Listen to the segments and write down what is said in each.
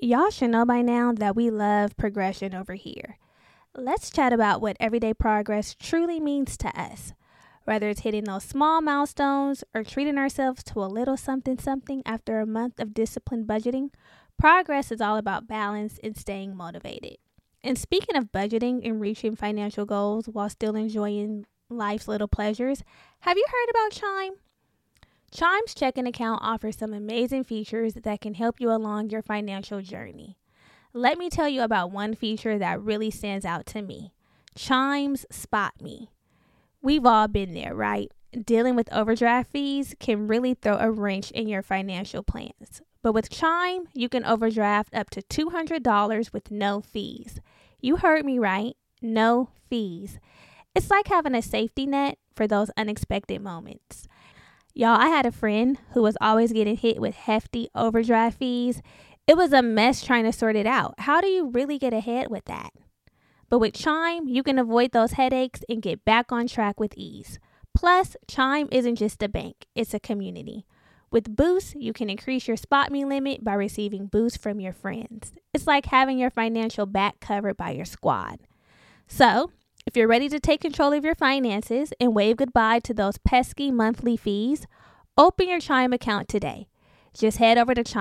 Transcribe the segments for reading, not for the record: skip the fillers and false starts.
Y'all should know by now that we love progression over here. Let's chat about what everyday progress truly means to us. Whether it's hitting those small milestones or treating ourselves to a little something after a month of disciplined budgeting, progress is all about balance and staying motivated. And speaking of budgeting and reaching financial goals while still enjoying life's little pleasures, have you heard about Chime? Chime's checking account offers some amazing features that can help you along your financial journey. Let me tell you about one feature that really stands out to me. Chime's Spot Me. We've all been there, right? Dealing with overdraft fees can really throw a wrench in your financial plans. But with Chime, you can overdraft up to $200 with no fees. You heard me right, no fees. It's like having a safety net for those unexpected moments. Y'all, I had a friend who was always getting hit with hefty overdraft fees. It was a mess trying to sort it out. How do you really get ahead with that? But with Chime, you can avoid those headaches and get back on track with ease. Plus, Chime isn't just a bank, it's a community. With Boost, you can increase your Spot Me limit by receiving boosts from your friends. It's like having your financial back covered by your squad. So, if you're ready to take control of your finances and wave goodbye to those pesky monthly fees, open your Chime account today. Just head over to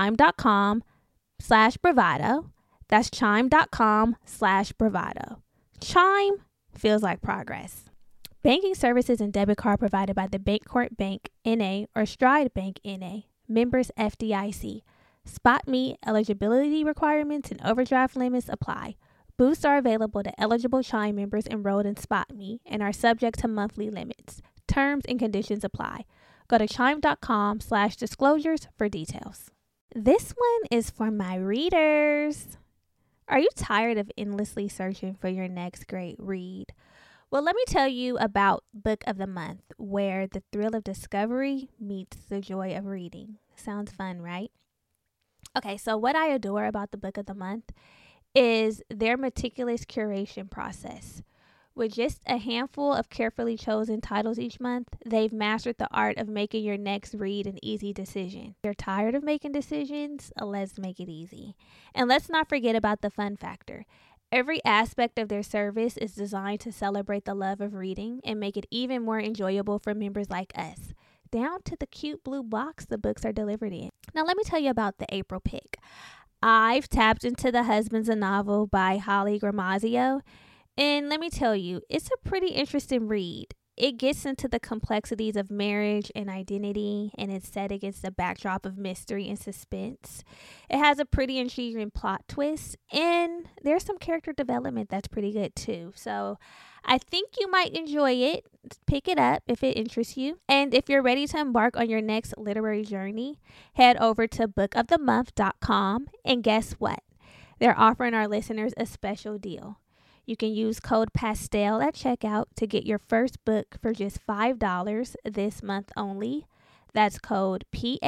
chime.com/bravado. That's chime.com/bravado. Chime feels like progress. Banking services and debit card provided by the Bancorp Bank, N.A. or Stride Bank, N.A. Members FDIC. Spot Me eligibility requirements and overdraft limits apply. Boosts are available to eligible Chime members enrolled in Spot Me and are subject to monthly limits. Terms and conditions apply. Go to chime.com/disclosures for details. This one is for my readers. Are you tired of endlessly searching for your next great read? Well, let me tell you about Book of the Month, where the thrill of discovery meets the joy of reading. Sounds fun, right? Okay, so what I adore about the Book of the Month is their meticulous curation process. With just a handful of carefully chosen titles each month, they've mastered the art of making your next read an easy decision. If you're tired of making decisions? Let's make it easy. And let's not forget about the fun factor. Every aspect of their service is designed to celebrate the love of reading and make it even more enjoyable for members like us, down to the cute blue box the books are delivered in. Now, let me tell you about the April pick. I've tapped into The Husband's a Novel by Holly Gramazio, and let me tell you, it's a pretty interesting read. It gets into the complexities of marriage and identity, and it's set against a backdrop of mystery and suspense. It has a pretty intriguing plot twist, and there's some character development that's pretty good too. So I think you might enjoy it. Pick it up if it interests you. And if you're ready to embark on your next literary journey, head over to bookofthemonth.com, and guess what? They're offering our listeners a special deal. You can use code PASTEL at checkout to get your first book for just $5 this month only. That's code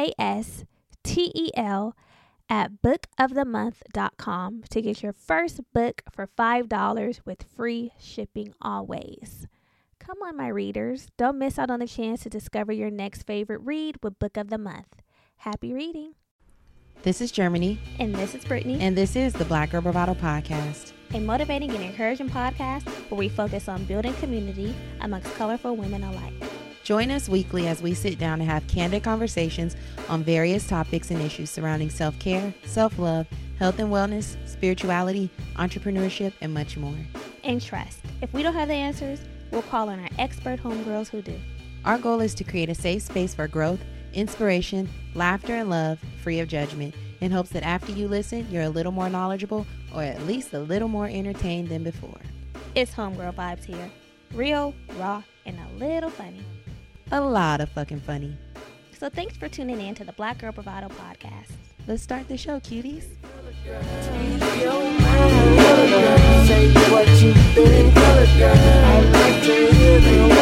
PASTEL at bookofthemonth.com to get your first book for $5 with free shipping always. Come on, my readers. Don't miss out on the chance to discover your next favorite read with Book of the Month. Happy reading. This is Germany. And this is Brittany. And this is the Black Girl Bravado Podcast. A motivating and encouraging podcast where we focus on building community amongst colorful women alike. Join us weekly as we sit down and have candid conversations on various topics and issues surrounding self-care, self-love, health and wellness, spirituality, entrepreneurship, and much more. And trust, if we don't have the answers, we'll call on our expert homegirls who do. Our goal is to create a safe space for growth, inspiration, laughter, and love, free of judgment, in hopes that after you listen, you're a little more knowledgeable or at least a little more entertained than before. It's homegirl vibes here. Real, raw, and a little funny. A lot of fucking funny. So thanks for tuning in to the Black Girl Bravado Podcast. Let's start the show, cuties. Say what you think, I like to hear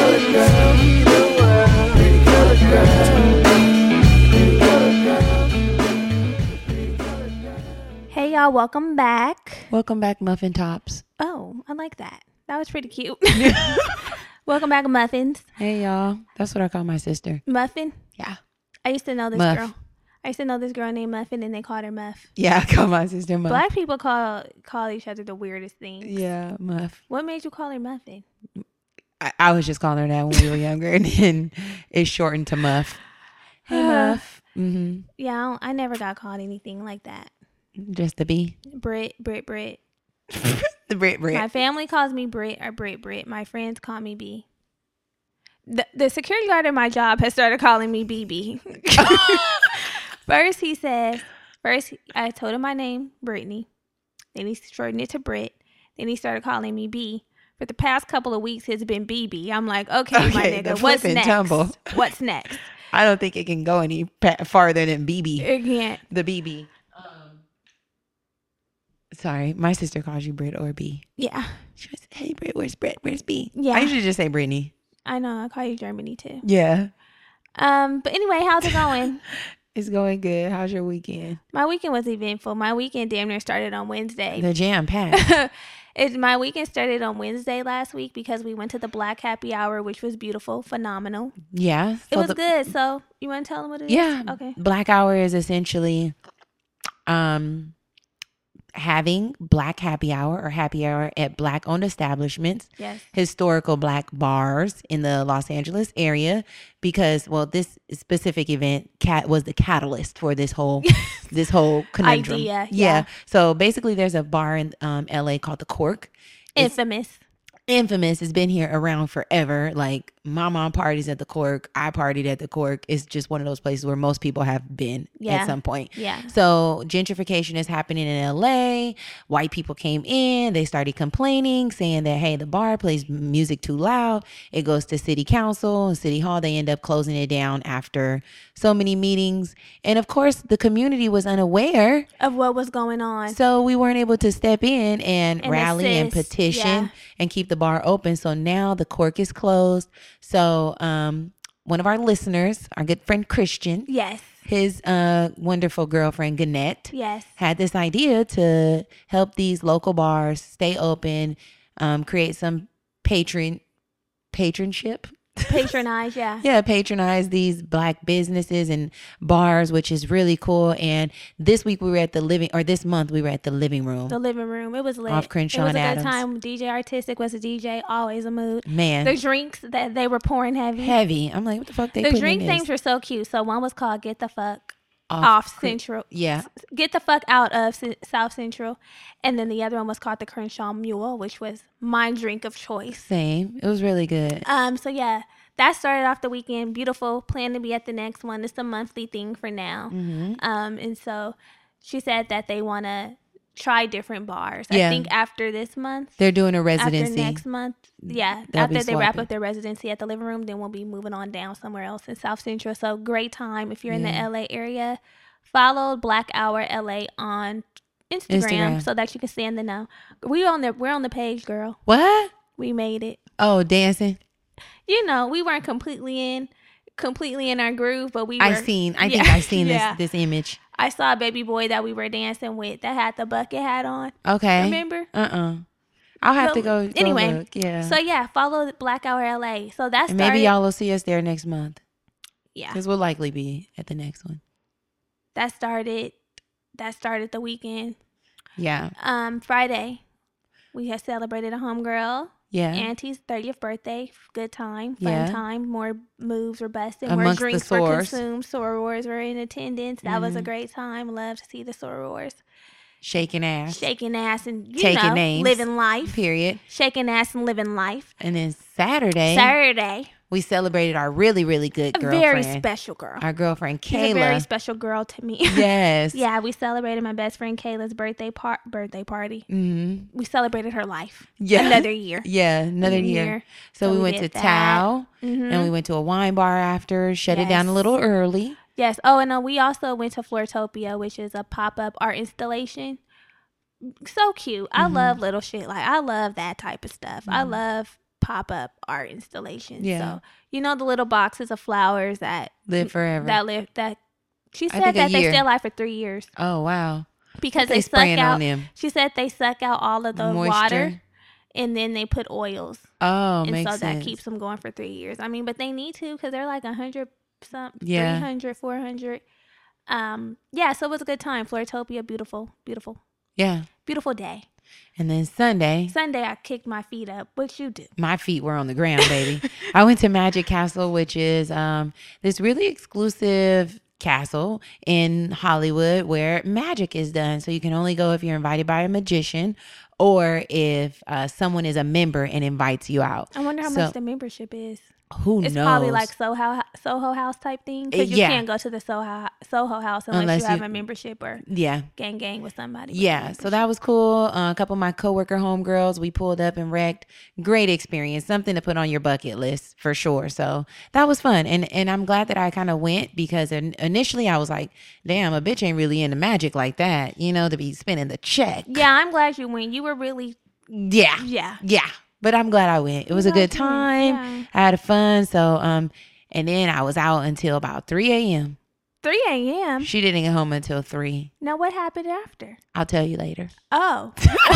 Hey y'all, welcome back. Welcome back, Muffin Tops. Oh, I like that. That was pretty cute. Welcome back, Muffins. Hey y'all. That's what I call my sister. Muffin? Yeah. I used to know this Muff. girl. I used to know this girl named Muffin, and they called her Muff. Yeah, I call my sister Muff. Black people call each other the weirdest things. Yeah, Muff. What made you call her Muffin? I was just calling her that when we were younger, and then it shortened to Muff. Hey, Muff. Mm-hmm. Yeah, I never got called anything like that. Just the B. Brit. The Brit. My family calls me Brit or Brit. My friends call me B. The security guard at my job has started calling me BB. First, I told him my name, Brittany. Then he shortened it to Brit. Then he started calling me B. For the past couple of weeks, it's been BB. I'm like, okay, my nigga, what's next? Tumble. What's next? I don't think it can go any farther than BB. It can't. The BB. Sorry, my sister calls you Brit or B. Yeah. She was, hey, Brit, where's Brit? Where's B? Yeah. I usually just say Brittany. I know. I call you Germany, too. Yeah. But anyway, how's it going? It's going good. How's your weekend? My weekend was eventful. My weekend damn near started on Wednesday. The jam packed. My weekend started on Wednesday last week because we went to the Black Happy Hour, which was beautiful, phenomenal. Yeah. It was good. So you want to tell them what it is? Yeah. Okay. Black Hour is essentially having Black Happy Hour or happy hour at Black owned establishments. Yes. Historical Black bars in the Los Angeles area because, well, this specific event was the catalyst for this whole conundrum. Idea. Yeah. So basically there's a bar in LA called the Cork. Infamous. Has been here around forever. Like my mom parties at the Cork. I partied at the Cork. It's just one of those places where most people have been at some point. Yeah. So gentrification is happening in LA. White people came in. They started complaining, saying that, hey, the bar plays music too loud. It goes to city council and city hall. They end up closing it down after so many meetings. And of course, the community was unaware of what was going on. So we weren't able to step in and rally and petition and keep the bar open. So now the Cork is closed. So one of our listeners, our good friend Christian, his wonderful girlfriend Gannett, had this idea to help these local bars stay open, create some patronship. Patronize, patronize these Black businesses and bars, which is really cool. And this week we were at this month we were at the living room. It was lit. Off Crenshaw and Adams. It was a Adams. good time. DJ Artistic was a DJ, always a mood. Man, the drinks that they were pouring heavy. I'm like, what the fuck they? The drink names were so cute. So one was called "Get the Fuck Off Central." Yeah, get the fuck out of South Central, and then the other one was called the Crenshaw Mule, which was my drink of choice. Same. It was really good. So yeah, that started off the weekend. Beautiful. Plan to be at the next one. It's a monthly thing for now. Mm-hmm. And so she said that they want to try different bars. I think after this month, they're doing a residency. After next month, after they wrap up their residency at the living room, then we'll be moving on down somewhere else in South Central. So great time if you're in the LA area. Follow Black Hour LA on Instagram so that you can stay in the know. We're on the page, girl. What? We made it. Oh, dancing. You know, we weren't completely in our groove, but we were. I think I've seen this image. I saw a baby boy that we were dancing with that had the bucket hat on. Okay. Remember? I'll have to go anyway. Look. Yeah. So yeah, follow Black Hour LA. So that's maybe y'all will see us there next month. Yeah. Because we'll likely be at the next one. That started the weekend. Yeah. Friday, we had celebrated a homegirl. Yeah. Auntie's 30th birthday. Good time. Fun time. More moves were busted. More Amongst drinks were consumed. Sorors were in attendance. That was a great time. Love to see the sorors. Shaking ass and taking names, living life. Period. Shaking ass and living life. And then Saturday, we celebrated our really, really good girlfriend. A very special girl. Our girlfriend Kayla. She's a very special girl to me. Yes. Yeah, we celebrated my best friend Kayla's birthday party. Mm-hmm. We celebrated her life. Yeah. Another year. Yeah, another year. So we went to Tao, and we went to a wine bar after, shut it down a little early. Yes. Oh, and we also went to Floortopia, which is a pop-up art installation. So cute. I love little shit. Like, I love that type of stuff. I love pop-up art installations. Yeah. So, the little boxes of flowers that live forever. She said that they stay alive for 3 years. Oh, wow. Because they suck out. On them. She said they suck out all of the water, and then they put oils. Oh, and makes so sense. that keeps them going for 3 years. I mean, but they need to because they're like 100 something, 300, 400. Yeah, so it was a good time. Floritopia, beautiful, beautiful. Yeah. Beautiful day. And then Sunday, I kicked my feet up. What you do? My feet were on the ground, baby. I went to Magic Castle, which is this really exclusive castle in Hollywood where magic is done. So you can only go if you're invited by a magician or if someone is a member and invites you out. I wonder how much the membership is. Who knows? It's probably like Soho House type thing. Because you can't go to the Soho House unless you have a membership or gang with somebody. Yeah, so that was cool. A couple of my coworker homegirls, we pulled up and wrecked. Great experience. Something to put on your bucket list for sure. So that was fun. And I'm glad that I kind of went because initially I was like, damn, a bitch ain't really into magic like that, to be spending the check. Yeah, I'm glad you went. You were really... Yeah. But I'm glad I went. It was a good time. Yeah. I had fun. So, and then I was out until about 3 a.m. 3 a.m.? She didn't get home until 3. Now, what happened after? I'll tell you later. Oh.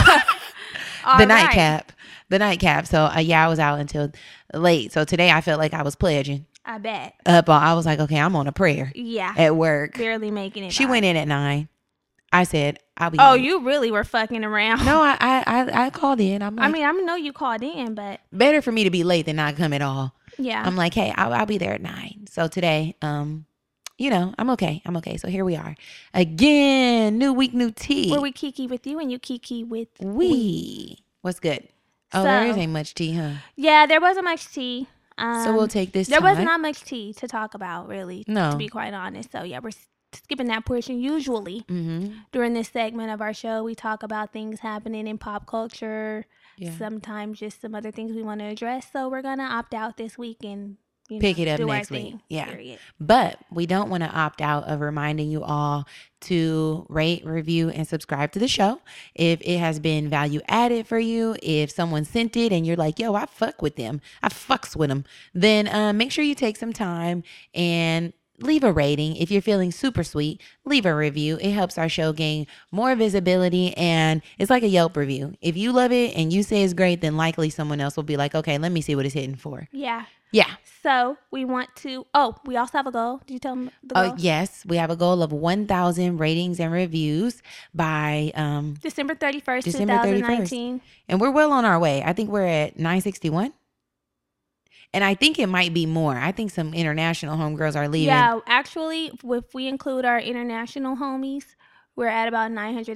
The nightcap. So, I was out until late. So, today I felt like I was pledging. I bet. I was like, okay, I'm on a prayer. Yeah. At work. Barely making it. She went in at 9. I said, I'll be. Oh, late. You really were fucking around. No, I called in. I'm like, I know you called in, but better for me to be late than not come at all. Yeah. I'm like, hey, I'll be there at 9. So today, I'm okay. So here we are again. New week, new tea. Where we kiki with you and you kiki with we. What's good? Oh, there isn't much tea, huh? Yeah, there wasn't much tea. So we'll take this. There was not much tea to talk about, really. No, to be quite honest. So yeah, we're skipping that portion. Usually during this segment of our show, we talk about things happening in pop culture, sometimes just some other things we want to address. So we're going to opt out this week and pick it up next week. Yeah. Period. But we don't want to opt out of reminding you all to rate, review, and subscribe to the show. If it has been value added for you, if someone sent it and you're like, yo, I fucks with them, then make sure you take some time and leave a rating. If you're feeling super sweet, leave a review. It helps our show gain more visibility, and it's like a Yelp review. If you love it and you say it's great, then likely someone else will be like, okay, let me see what it's hitting for. Yeah. Yeah. So we want to, we also have a goal. Did you tell them the goal? Yes. We have a goal of 1,000 ratings and reviews by December 31st, 2019. And we're well on our way. I think we're at 961. And I think it might be more. I think some international homegirls are leaving. Yeah, actually, if we include our international homies, we're at about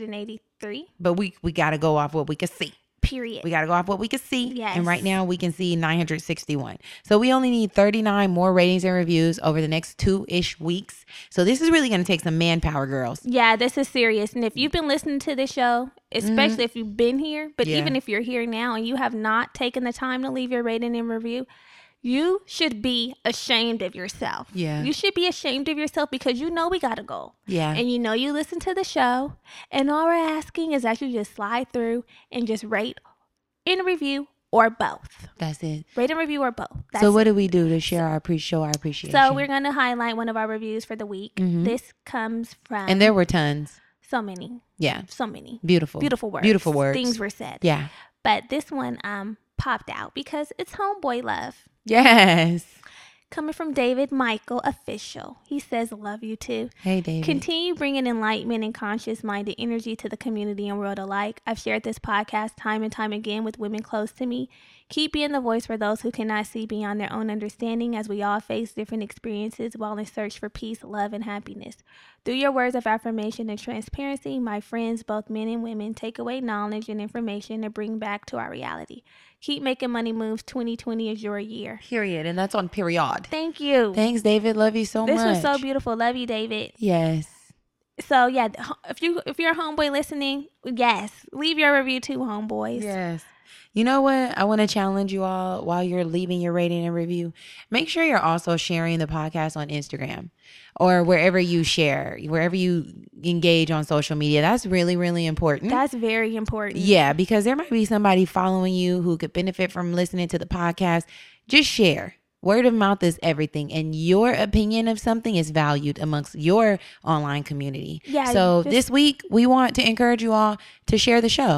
983. But we got to go off what we can see. Period. We got to go off what we can see. Yes. And right now we can see 961. So we only need 39 more ratings and reviews over the next 2-ish weeks. So this is really going to take some manpower, girls. Yeah, this is serious. And if you've been listening to this show, especially if you've been here, but even if you're here now and you have not taken the time to leave your rating and review, you should be ashamed of yourself. Yeah. You should be ashamed of yourself because we got a goal. Yeah. And you listen to the show. And all we're asking is that you just slide through and just rate and review or both. That's it. Rate and review or both. So what do we do to share our appreciation? So we're going to highlight one of our reviews for the week. This comes from... And there were tons. So many. Yeah. So many. Beautiful. Beautiful words. Beautiful words. Things were said. Yeah. But this one popped out because it's homeboy love. Yes. Coming from David Michael Official. He says, love you too. Hey, David. Continue bringing enlightenment and conscious-minded energy to the community and world alike. I've shared this podcast time and time again with women close to me. Keep being the voice for those who cannot see beyond their own understanding as we all face different experiences while in search for peace, love, and happiness. Through your words of affirmation and transparency, my friends, both men and women, take away knowledge and information to bring back to our reality. Keep making money moves. 2020 is your year. Period. And that's on period. Thank you. Thanks, David. Love you so much. This was so beautiful. Love you, David. Yes. So, yeah, if you're a homeboy listening, yes, leave your review too, homeboys. Yes. You know what? I want to challenge you all while you're leaving your rating and review. Make sure you're also sharing the podcast on Instagram or wherever you share, wherever you engage on social media. That's really, really important. That's very important. Yeah, because there might be somebody following you who could benefit from listening to the podcast. Just share. Word of mouth is everything, and your opinion of something is valued amongst your online community. Yeah. So this week, we want to encourage you all to share the show.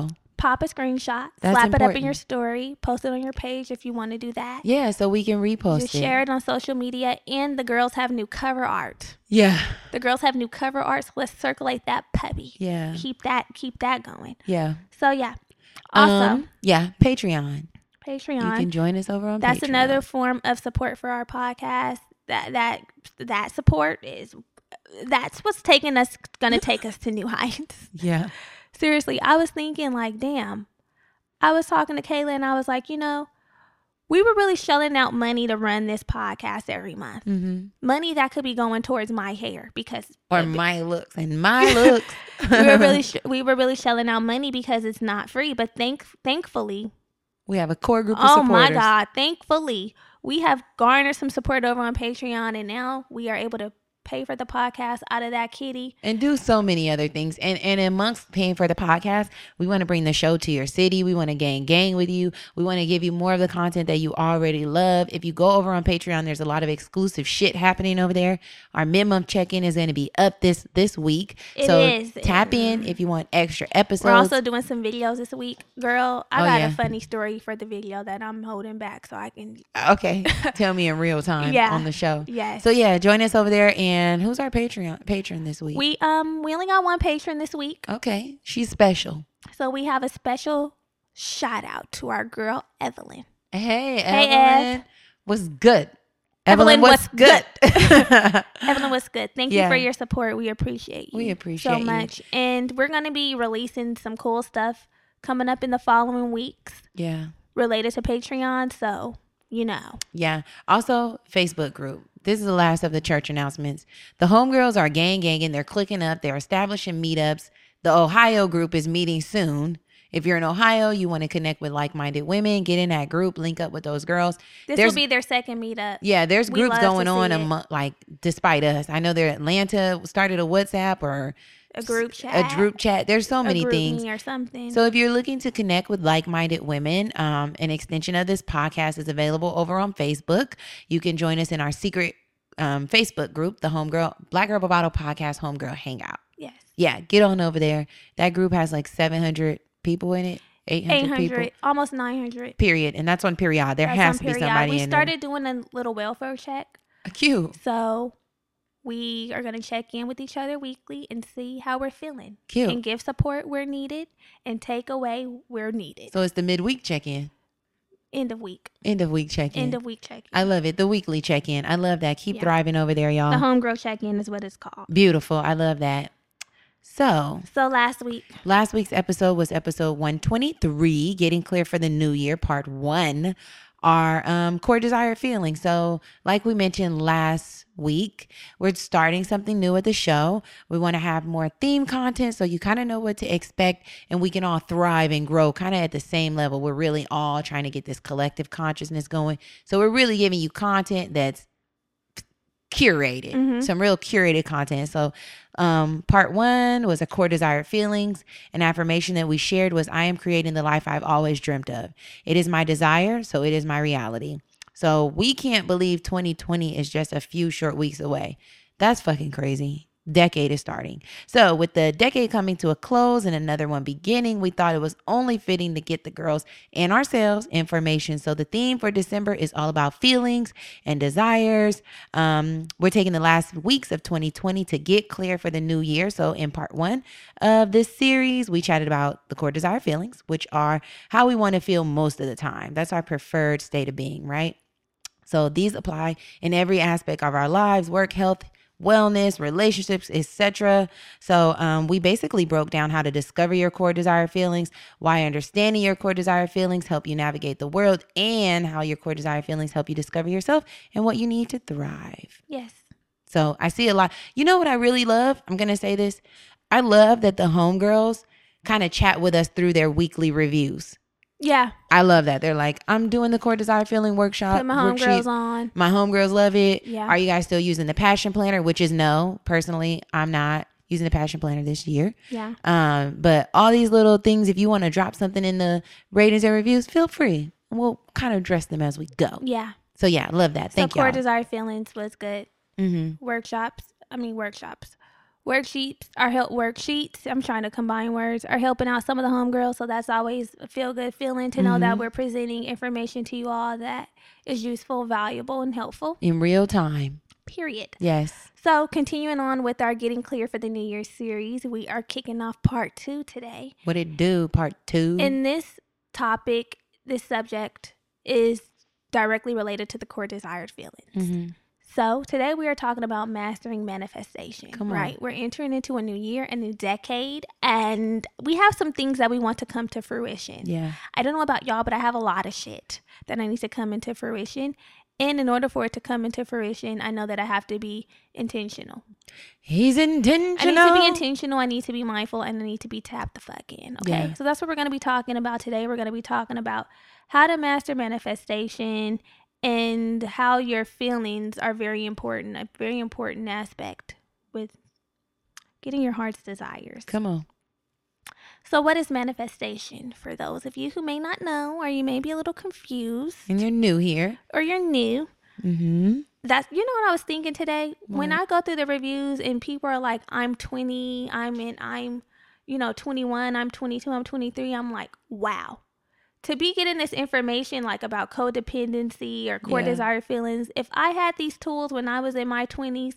pop a screenshot, slap it up in your story, post it on your page if you want to do that. Yeah, so we can repost Just share it on social media. And the girls have new cover art. Yeah. The girls have new cover art, so let's circulate that puppy. Yeah. Keep that going. Yeah. So yeah. Also, Patreon. You can join us over on Patreon. That's Patreon. another form of support for our podcast. That support that's what's gonna take us to new heights. Yeah. Seriously, I was thinking like, damn. I was talking to Kayla and I was like, we were really shelling out money to run this podcast every month. Mm-hmm. Money that could be going towards my hair my looks and my looks. we were really shelling out money because it's not free. But thankfully, we have a core group of supporters. Oh my God! Thankfully, we have garnered some support over on Patreon, and now we are able to pay for the podcast out of that kitty and do so many other things. And amongst paying for the podcast, we want to bring the show to your city. We want to gang with you. We want to give you more of the content that you already love. If you go over on Patreon, there's a lot of exclusive shit happening over there. Our minimum check-in is going to be up this week. Tap in if you want extra episodes. We're also doing some videos this week. Girl, I got a funny story for the video that I'm holding back so I can Okay. Tell me in real time on the show. Yes. So join us over there. And who's our patron this week? We only got one patron this week. Okay. She's special. So we have a special shout out to our girl Evelyn. Hey Evelyn. What's good? Evelyn, what's good? Evelyn, what's good? Thank you for your support. We appreciate you. We appreciate so much. And we're going to be releasing some cool stuff coming up in the following weeks. Yeah. Related to Patreon. So, Yeah. Also, Facebook group. This is the last of the church announcements. The homegirls are ganging. They're clicking up. They're establishing meetups. The Ohio group is meeting soon. If you're in Ohio, you want to connect with like-minded women, get in that group, link up with those girls. This will be their second meetup. Yeah, there's groups going on despite us. I know Atlanta started a WhatsApp or a group chat. There's so many things. Or something. So if you're looking to connect with like-minded women, an extension of this podcast is available over on Facebook. You can join us in our secret Facebook group, the Black Girl Bravado Podcast Homegirl Hangout. Yes. Yeah, get on over there. That group has like 700 people in it. 800 people. Almost 900. Period. And that's on Period. There has to be somebody in there. We started doing a little welfare check. Cute. So we are going to check in with each other weekly and see how we're feeling. Cute. And give support where needed and take away where needed. So it's the midweek check-in. End of week check-in. I love it. The weekly check-in. I love that. Keep thriving over there, y'all. The homegirl check-in is what it's called. Beautiful. I love that. So last week's episode was episode 123, Getting Clear for the New Year, part 1. Our core desired feeling. So like we mentioned last week, we're starting something new at the show. We want to have more theme content so you kind of know what to expect and we can all thrive and grow kind of at the same level. We're really all trying to get this collective consciousness going. So we're really giving you content that's curated, some real curated content. So part 1 was a core desired feelings. An affirmation that we shared was, I am creating the life I've always dreamt of. It is my desire, so it is my reality. So we can't believe 2020 is just a few short weeks away. That's fucking crazy. Decade is starting. So with the decade coming to a close and another one beginning, we thought it was only fitting to get the girls and ourselves information. So the theme for December is all about feelings and desires. We're taking the last weeks of 2020 to get clear for the new year. So in part 1 of this series, we chatted about the core desire feelings, which are how we want to feel most of the time. That's our preferred state of being, right? So these apply in every aspect of our lives: work, health, wellness, relationships, etc. So we basically broke down how to discover your core desire feelings, why understanding your core desire feelings help you navigate the world, and how your core desire feelings help you discover yourself and what you need to thrive. Yes. So I see a lot. You know what I really love? I'm going to say this. I love that the homegirls kind of chat with us through their weekly reviews. Yeah. I love that. They're like, I'm doing the core desire feeling workshop. Put my homegirls on. My homegirls love it. Yeah. Are you guys still using the passion planner? Which is no. Personally, I'm not using the passion planner this year. Yeah. But all these little things, if you want to drop something in the ratings and reviews, feel free. We'll kind of address them as we go. Yeah. So yeah, love that. Thank you. Core desire feelings was good. Workshops. worksheets, I'm trying to combine words, are helping out some of the homegirls. So that's always a feel-good feeling to know that we're presenting information to you all that is useful, valuable, and helpful. In real time. Period. Yes. So continuing on with our Getting Clear for the New Year series, we are kicking off part 2 today. What it do, part 2? In this topic, this subject is directly related to the core desired feelings. So today we are talking about mastering manifestation. Right? We're entering into a new year, a new decade, and we have some things that we want to come to fruition. Yeah. I don't know about y'all, but I have a lot of shit that I need to come into fruition. And in order for it to come into fruition, I know that I have to be intentional. He's intentional. I need to be intentional. I need to be mindful, and I need to be tapped the fuck in. Okay. Yeah. So that's what we're going to be talking about today. We're going to be talking about how to master manifestation and how your feelings are very important, a very important aspect with getting your heart's desires. Come on. So what is manifestation for those of you who may not know, or you may be a little confused? And you're new here. Or you're new. That's, you know what I was thinking today? What? When I go through the reviews and people are like, I'm 20, I'm 21, I'm 22, I'm 23. I'm like, wow. To be getting this information like about codependency or core desire feelings, if I had these tools when I was in my 20s,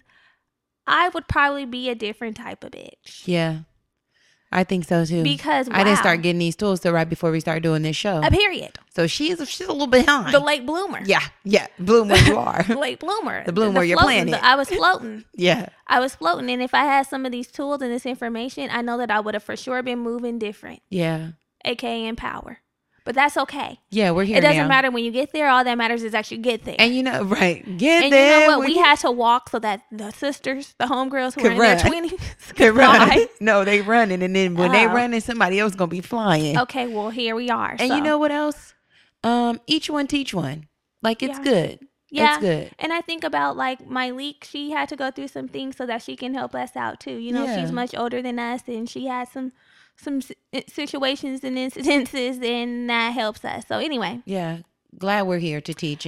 I would probably be a different type of bitch. Yeah. I think so too. Because I didn't start getting these tools till right before we started doing this show. A period. So she's a little behind. The late bloomer. Yeah. Bloom where you are. Late bloomer. The bloom where you're planted. I was floating. Yeah. I was floating. And if I had some of these tools and this information, I know that I would have for sure been moving different. Yeah. AKA in power. But that's okay. Yeah, we're here now. It doesn't matter when you get there. All that matters is actually get there. And you know, right. Get and there. And you know what? We had to walk so that the sisters, the homegirls who were in their 20s could run. No, they running. And then when they running, somebody else going to be flying. Okay, well, here we are. And you know what else? Each one teach one. Like, it's good. Yeah. It's good. And I think about, like, my leak. She had to go through some things so that she can help us out, too. You know, she's much older than us, and she had some situations and incidences, and that helps us. So anyway. Yeah. Glad we're here to teach and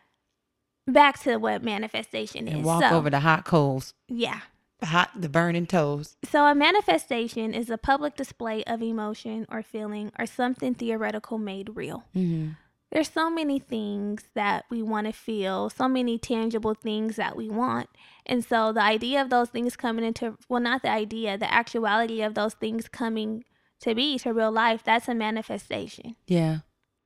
back to what manifestation is. And walk over the hot coals. Yeah. The burning toes. So a manifestation is a public display of emotion or feeling or something theoretical made real. There's so many things that we want to feel, so many tangible things that we want. And so the idea of those things coming into, well, not the idea, the actuality of those things coming to be, to real life, that's a manifestation. Yeah.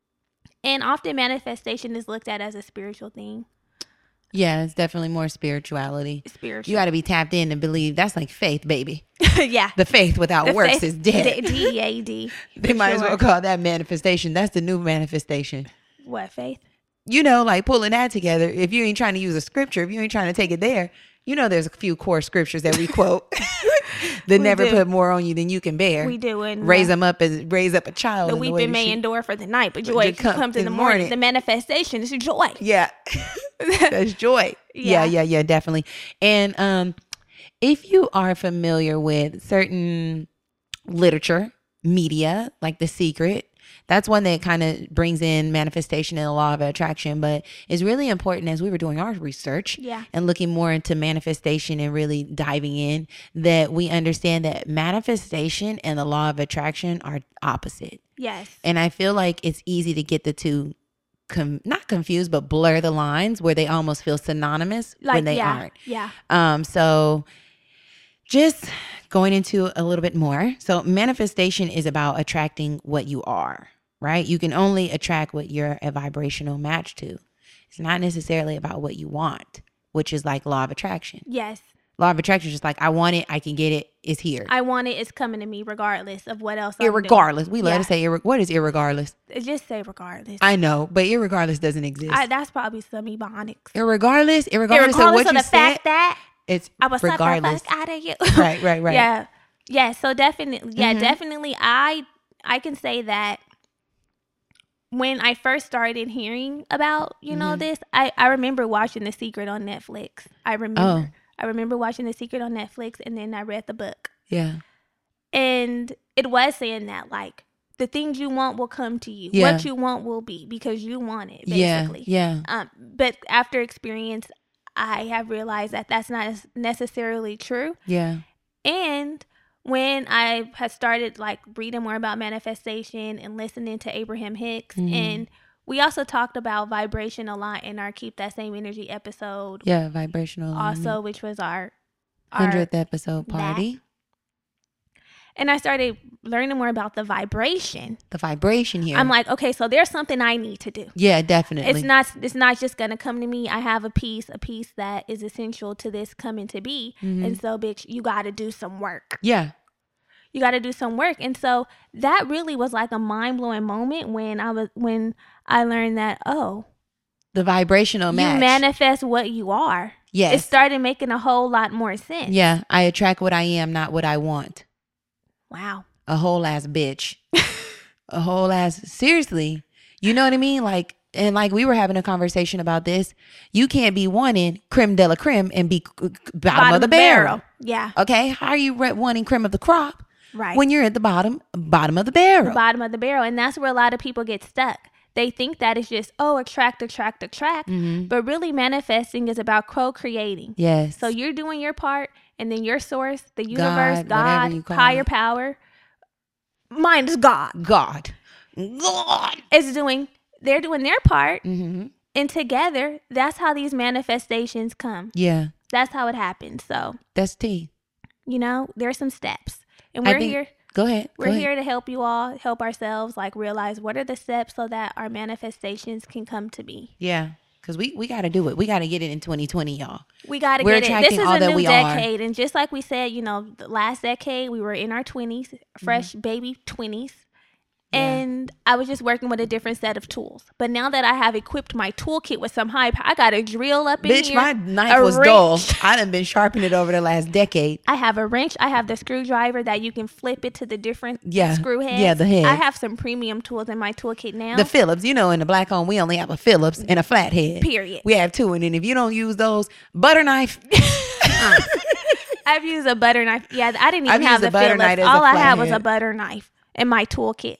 And often manifestation is looked at as a spiritual thing. Yeah, it's definitely more spirituality. Spiritual. You got to be tapped in and believe. That's like faith, baby. Yeah. The faith without works is dead. D-A-D. They might as well call that manifestation. That's the new manifestation. What, faith? You know, like pulling that together. If you ain't trying to use a scripture, if you ain't trying to take it there, you know there's a few core scriptures that we quote that never put more on you than you can bear. We do. And raise up a child. The weeping may endure for the night, but joy comes in the morning. The manifestation is joy. Yeah. That's joy. Yeah, definitely. And if you are familiar with certain literature, media, like The Secret, that's one that kind of brings in manifestation and the law of attraction, but it's really important as we were doing our research and looking more into manifestation and really diving in, that we understand that manifestation and the law of attraction are opposite. Yes. And I feel like it's easy to get the two not confused, but blur the lines where they almost feel synonymous when they aren't. Yeah. So just going into a little bit more. So manifestation is about attracting what you are, right? You can only attract what you're a vibrational match to. It's not necessarily about what you want, which is like law of attraction. Yes. Law of attraction is just like, I want it, I can get it, it's here. I want it, it's coming to me regardless of what else irregardless. I'm doing. We love to say, what is irregardless? Just say regardless. I know, but irregardless doesn't exist. That's probably some ebonics. Irregardless of what you the said. Fact that it's I was regardless. Suck the fuck out of you. Right. Yeah. So definitely, definitely. I can say that when I first started hearing about, this, I remember watching The Secret on Netflix. I remember watching The Secret on Netflix, and then I read the book. Yeah. And it was saying that, like, the things you want will come to you. Yeah. What you want will be because you want it, basically. Yeah. But after experience, I have realized that that's not necessarily true. Yeah. And when I had started like reading more about manifestation and listening to Abraham Hicks, and we also talked about vibration a lot in our Keep That Same Energy episode. Yeah, vibrational also, which was our 100th episode party. That. And I started learning more about the vibration. The vibration here. I'm like, okay, so there's something I need to do. Yeah, definitely. It's not just going to come to me. I have a piece that is essential to this coming to be. And so, bitch, you got to do some work. Yeah. You got to do some work. And so that really was like a mind-blowing moment when I learned that, the vibrational match. You manifest what you are. Yes. It started making a whole lot more sense. Yeah. I attract what I am, not what I want. Wow. A whole ass bitch. A whole ass. Seriously. You know what I mean? Like, and like we were having a conversation about this. You can't be wanting creme de la creme and be bottom of the barrel. Yeah. Okay. How are you wanting creme of the crop? Right. When you're at the bottom of the barrel. Bottom of the barrel. And that's where a lot of people get stuck. They think that it's just, attract. But really manifesting is about co-creating. Yes. So you're doing your part, and then your source, the universe, God, higher power, mine is God. God. They're doing their part. And together, that's how these manifestations come. Yeah. That's how it happens. So that's tea. There's some steps. And we're here. Go ahead. We're here to help you all, help ourselves, like realize what are the steps so that our manifestations can come to be. Yeah. Because we got to do it. We got to get it in 2020, y'all. We got to get it. This is a new decade. And just like we said, the last decade, we were in our 20s, fresh baby 20s. Yeah. And I was just working with a different set of tools. But now that I have equipped my toolkit with some hype, I got a drill up in here. Bitch, my knife was dull. I done been sharpening it over the last decade. I have a wrench. I have the screwdriver that you can flip it to the different screw heads. Yeah, the head. I have some premium tools in my toolkit now. The Phillips. In the black home, we only have a Phillips and a flathead. Period. We have two. And then if you don't use those, butter knife. I've used a butter knife. Yeah, I didn't even have the Phillips. All I had was a butter knife in my toolkit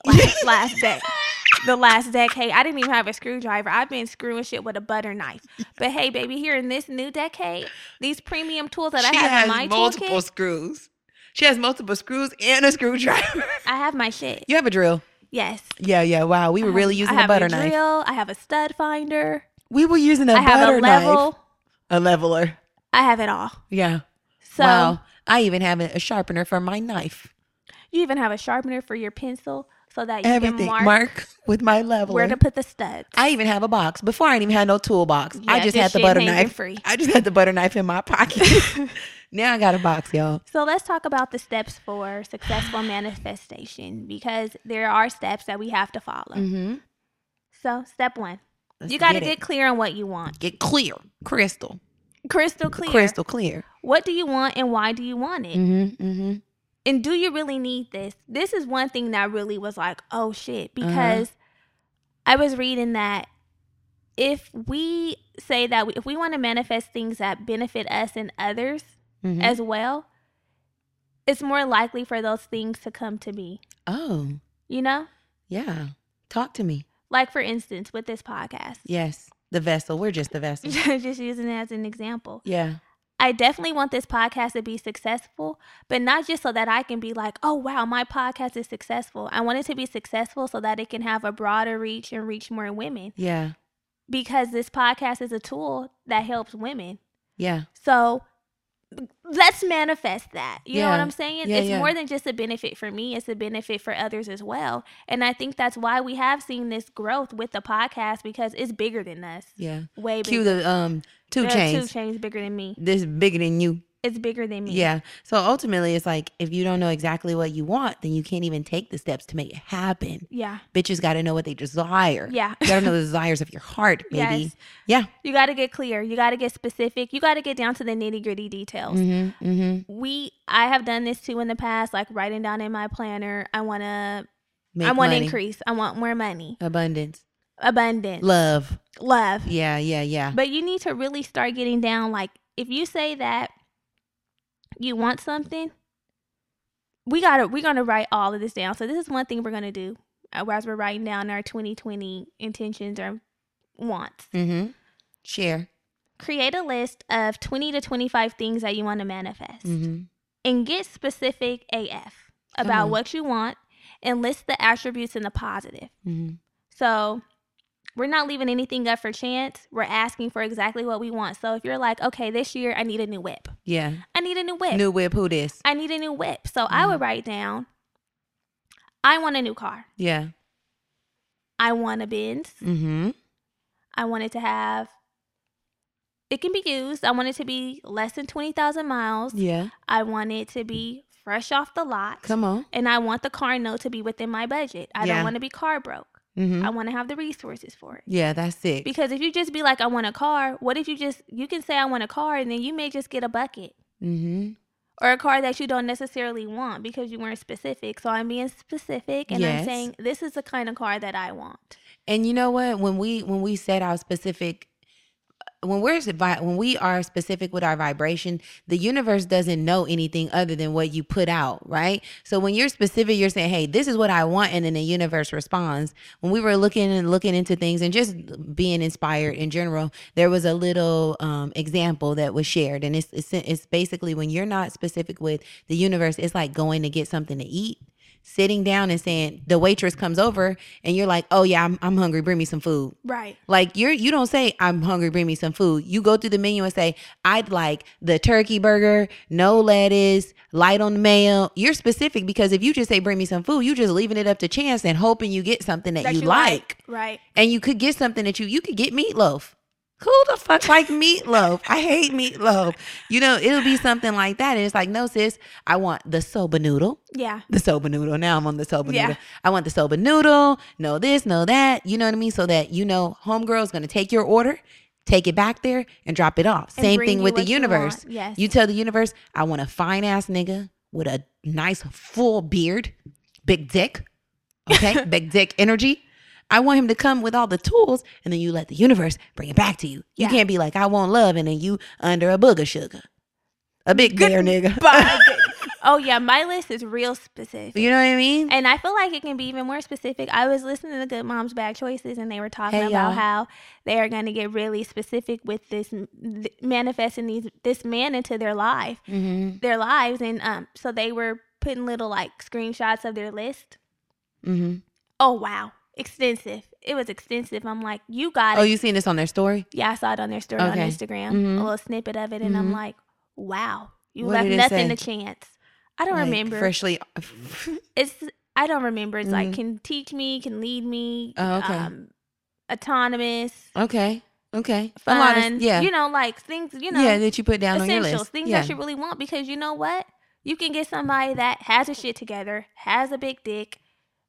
the last decade. I didn't even have a screwdriver. I've been screwing shit with a butter knife. But hey, baby, here in this new decade, these premium tools that I have in my toolkit. She has multiple screws. She has multiple screws and a screwdriver. I have my shit. You have a drill? Yes. Yeah. Wow, we were really using a butter knife. I have a drill. I have a stud finder. We were using a butter knife. A leveler. I have it all. Yeah. So, wow. I even have a sharpener for my knife. You even have a sharpener for your pencil so that you can mark with my leveler. Where to put the studs. I even have a box. Before I didn't even have no toolbox. I just had the butter knife. Free. I just had the butter knife in my pocket. Now I got a box, y'all. So let's talk about the steps for successful manifestation, because there are steps that we have to follow. So step 1. You got to get clear on what you want. Get clear. Crystal clear. What do you want and why do you want it? And do you really need this? This is one thing that really was like, oh shit, because I was reading that if we say that if we want to manifest things that benefit us and others as well, it's more likely for those things to come to be. Oh. Yeah. Talk to me. Like, for instance, with this podcast. Yes. The vessel. We're just the vessel. Just using it as an example. Yeah. I definitely want this podcast to be successful, but not just so that I can be like, oh, wow, my podcast is successful. I want it to be successful so that it can have a broader reach and reach more women. Yeah. Because this podcast is a tool that helps women. Yeah. So let's manifest that. You know what I'm saying? It's more than just a benefit for me. It's a benefit for others as well. And I think that's why we have seen this growth with the podcast, because it's bigger than us. Yeah. Way bigger. Cue the 2 Chainz. 2 Chainz bigger than me. This is bigger than you. It's bigger than me. Yeah. So ultimately, it's like, if you don't know exactly what you want, then you can't even take the steps to make it happen. Yeah. Bitches got to know what they desire. Yeah. You got to know the desires of your heart, baby. Yes. Yeah. You got to get clear. You got to get specific. You got to get down to the nitty gritty details. I have done this too in the past, like writing down in my planner, I want to increase. I want more money. Abundance. Love. Yeah. But you need to really start getting down. Like, if you say that you want something, we're gonna write all of this down. So this is one thing we're gonna do as we're writing down our 2020 intentions or wants. Share. Create a list of 20 to 25 things that you want to manifest. and get specific AF about what you want and list the attributes in the positive. Mm-hmm. So we're not leaving anything up for chance. We're asking for exactly what we want. So if you're like, okay, this year I need a new whip. Yeah. I need a new whip. New whip, who this? I need a new whip. So I would write down, I want a new car. Yeah. I want a Benz. Mm-hmm. I want it to have, it can be used. I want it to be less than 20,000 miles. Yeah. I want it to be fresh off the lot. Come on. And I want the car note to be within my budget. I don't want to be car broke. Mm-hmm. I want to have the resources for it. Yeah, that's it. Because if you just be like, I want a car, what if you can say I want a car and then you may just get a bucket. Mm-hmm. Or a car that you don't necessarily want because you weren't specific. So I'm being specific and I'm saying this is the kind of car that I want. And you know what? When we set our specific, when we are specific with our vibration, the universe doesn't know anything other than what you put out, right? So when you're specific, you're saying, hey, this is what I want, and then the universe responds. When we were looking into things and just being inspired in general, there was a little example that was shared, and it's basically when you're not specific with the universe, it's like going to get something to eat. Sitting down and saying, the waitress comes over and you're like, oh yeah, I'm hungry, bring me some food. Right. Like you don't say, I'm hungry, bring me some food. You go through the menu and say, I'd like the turkey burger, no lettuce, light on the mayo. You're specific, because if you just say, bring me some food, you're just leaving it up to chance and hoping you get something that you like. Right. And you could get something that you could get meatloaf. Who the fuck like meatloaf? I hate meatloaf. You know, it'll be something like that. And it's like, no, sis, I want the soba noodle. Yeah. The soba noodle. Now I'm on the soba noodle. I want the soba noodle. No this, no that. You know what I mean? So that, homegirl is going to take your order, take it back there, and drop it off. Same thing with the universe. Yes. You tell the universe, I want a fine ass nigga with a nice full beard, big dick. Okay? Big dick energy. I want him to come with all the tools, and then you let the universe bring it back to you. You can't be like, I want love, and then you under a booger sugar. A big bear nigga. Oh, yeah. My list is real specific. You know what I mean? And I feel like it can be even more specific. I was listening to Good Moms Bad Choices, and they were talking about how they are going to get really specific with this, manifesting this man into their life, their lives. And so they were putting little like screenshots of their list. Mm-hmm. Oh, wow. Extensive. It was extensive. I'm like, you got it. Oh, you seen this on their story? Yeah, I saw it on their story on Instagram. A little snippet of it, and I'm like, wow, you left nothing to chance. I don't remember. Freshly. I don't remember. It's like, can teach me, can lead me. Oh, okay. Autonomous. Okay. Fun. A lot of, like things, that you put down on your list. Things that you really want, because you know what? You can get somebody that has a shit together, has a big dick,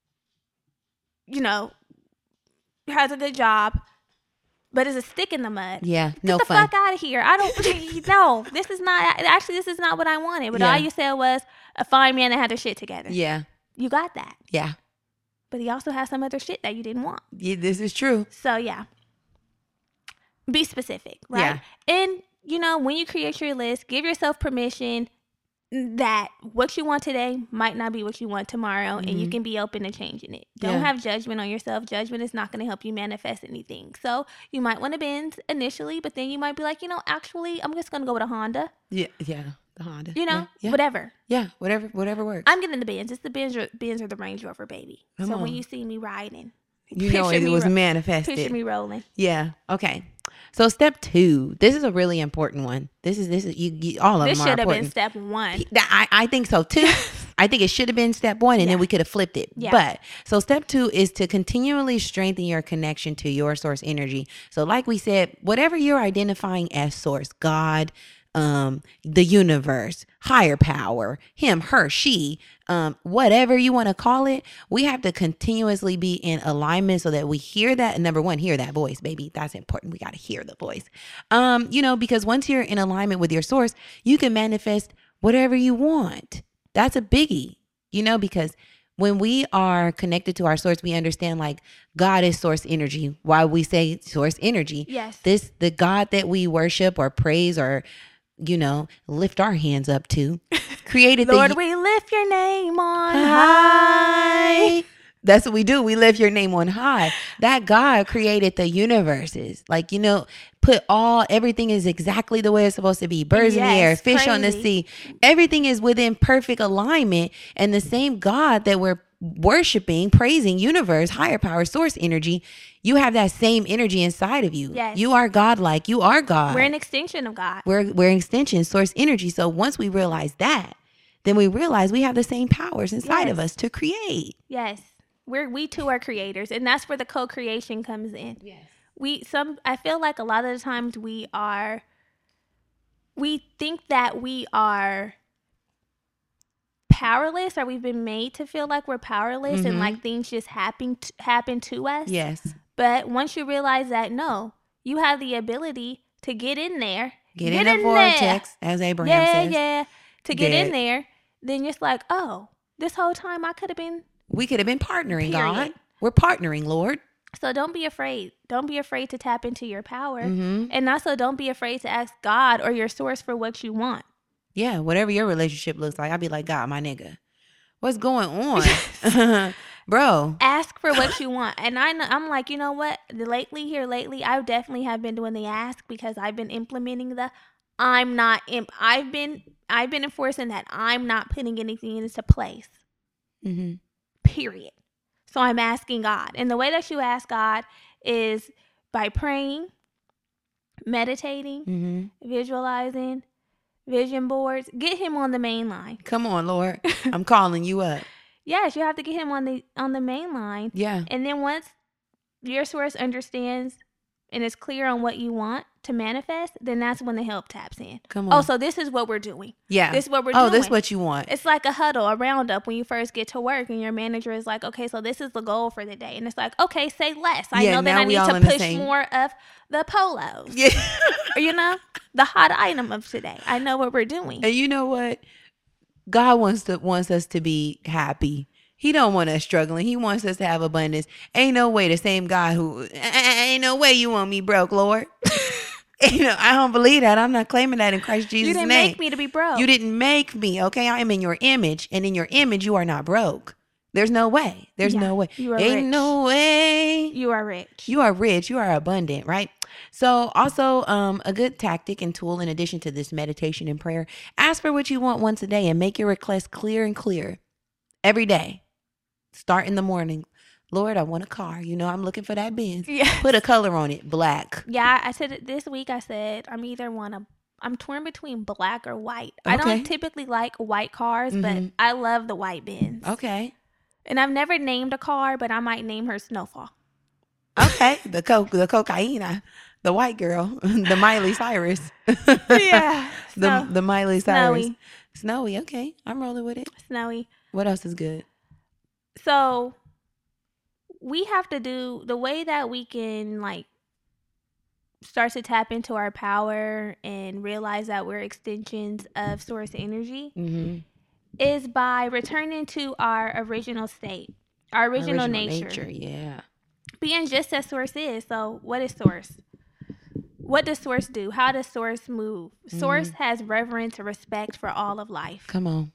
has a good job, but is a stick in the mud. Yeah, no fun. Get the fuck out of here. I don't, no, this is not what I wanted. But all you said was a fine man that had their shit together. Yeah. You got that. Yeah. But he also has some other shit that you didn't want. Yeah, this is true. So, yeah. Be specific, right? Yeah. And, when you create your list, give yourself permission that what you want today might not be what you want tomorrow, and you can be open to changing it. Don't have judgment on yourself. Judgment is not going to help you manifest anything. So you might want a Benz initially, but then you might be like, actually, I'm just going to go with a Honda. Yeah, the Honda. Whatever. Yeah, whatever works. I'm getting the Benz. It's the Benz or the Range Rover, baby. So when you see me riding, you know it was manifested. Picture me rolling. Yeah. Okay. So step 2, this is a really important one. This is you all of them are important. This should have been step 1. I think so too. I think it should have been step 1, and then we could have flipped it. Yeah. But so step 2 is to continually strengthen your connection to your source energy. So like we said, whatever you're identifying as source, God, the universe, higher power, him, her, she, whatever you want to call it, we have to continuously be in alignment so that we hear that. And number 1, hear that voice, baby. That's important. We got to hear the voice. Because once you're in alignment with your source, you can manifest whatever you want. That's a biggie, because when we are connected to our source, we understand like God is source energy. Why we say source energy. Yes. The God that we worship or praise or lift our hands up to, created Lord, we lift your name on high. That's what we do. We lift your name on high. That God created the universes. Like, put everything is exactly the way it's supposed to be. Birds in the air, fish on the sea. Everything is within perfect alignment. And the same God that we're worshiping, praising, universe, higher power, source energy, you have that same energy inside of you. Yes. You are God-like. You are God. We're an extension of God. We're an extension, source energy. So once we realize that, then we realize we have the same powers inside of us to create. Yes. We too are creators, and that's where the co-creation comes in. Yes. I feel like a lot of the times we think that we are powerless, or we've been made to feel like we're powerless, and like things just happen to us. Yes. But once you realize that, no, you have the ability to get in there. Get in the vortex, as Abraham says. Yeah. To get in there, then it's like, oh, this whole time we could have been partnering, God. We're partnering, Lord. So don't be afraid. Don't be afraid to tap into your power. And also don't be afraid to ask God or your source for what you want. Yeah, whatever your relationship looks like, I'll be like, God, my nigga, what's going on? Bro. Ask for what you want. And I'm like, you know what? Lately, I definitely have been doing the ask, because I've been implementing I've been enforcing that I'm not putting anything into place. Period. So I'm asking God. And the way that you ask God is by praying, meditating, visualizing, vision boards. Get him on the main line. Come on, Lord. I'm calling you up. Yes, you have to get him on the main line. Yeah. And then once your source understands and is clear on what you want to manifest, then that's when the help taps in. Come on. Oh, so this is what we're doing. Yeah. This is what we're doing. Oh, this is what you want. It's like a huddle, a roundup when you first get to work, and your manager is like, okay, so this is the goal for the day. And it's like, okay, say less. I know that I need to push more of the polos. Yeah. Or, the hot item of today. I know what we're doing. And you know what? God wants us to be happy. He don't want us struggling. He wants us to have abundance. Ain't no way the same God ain't no way you want me broke, Lord. I don't believe that. I'm not claiming that in Christ Jesus' name. You didn't make me to be broke. You didn't make me, okay? I am in your image, and in your image, you are not broke. There's no way. There's no way. You are Ain't rich. no way. You are rich. You are rich. You are abundant, right? So also a good tactic and tool in addition to this meditation and prayer, ask for what you want once a day and make your request clear and clear every day. Start in the morning. Lord, I want a car. I'm looking for that Benz. Yes. Put a color on it, black. Yeah, I said it this week. I said I'm torn between black or white. Okay. I don't typically like white cars, but I love the white Benz. Okay. And I've never named a car, but I might name her Snowfall. Okay. the cocaine, the white girl, the Miley Cyrus. Yeah. the Miley Cyrus. Snowy. Okay. I'm rolling with it. Snowy. What else is good? So we have to do the way that we can start to tap into our power and realize that we're extensions of source energy is by returning to our original state, our original nature. Yeah. Being just as source is. So what is source? What does source do? How does source move? Source has reverence and respect for all of life. Come on.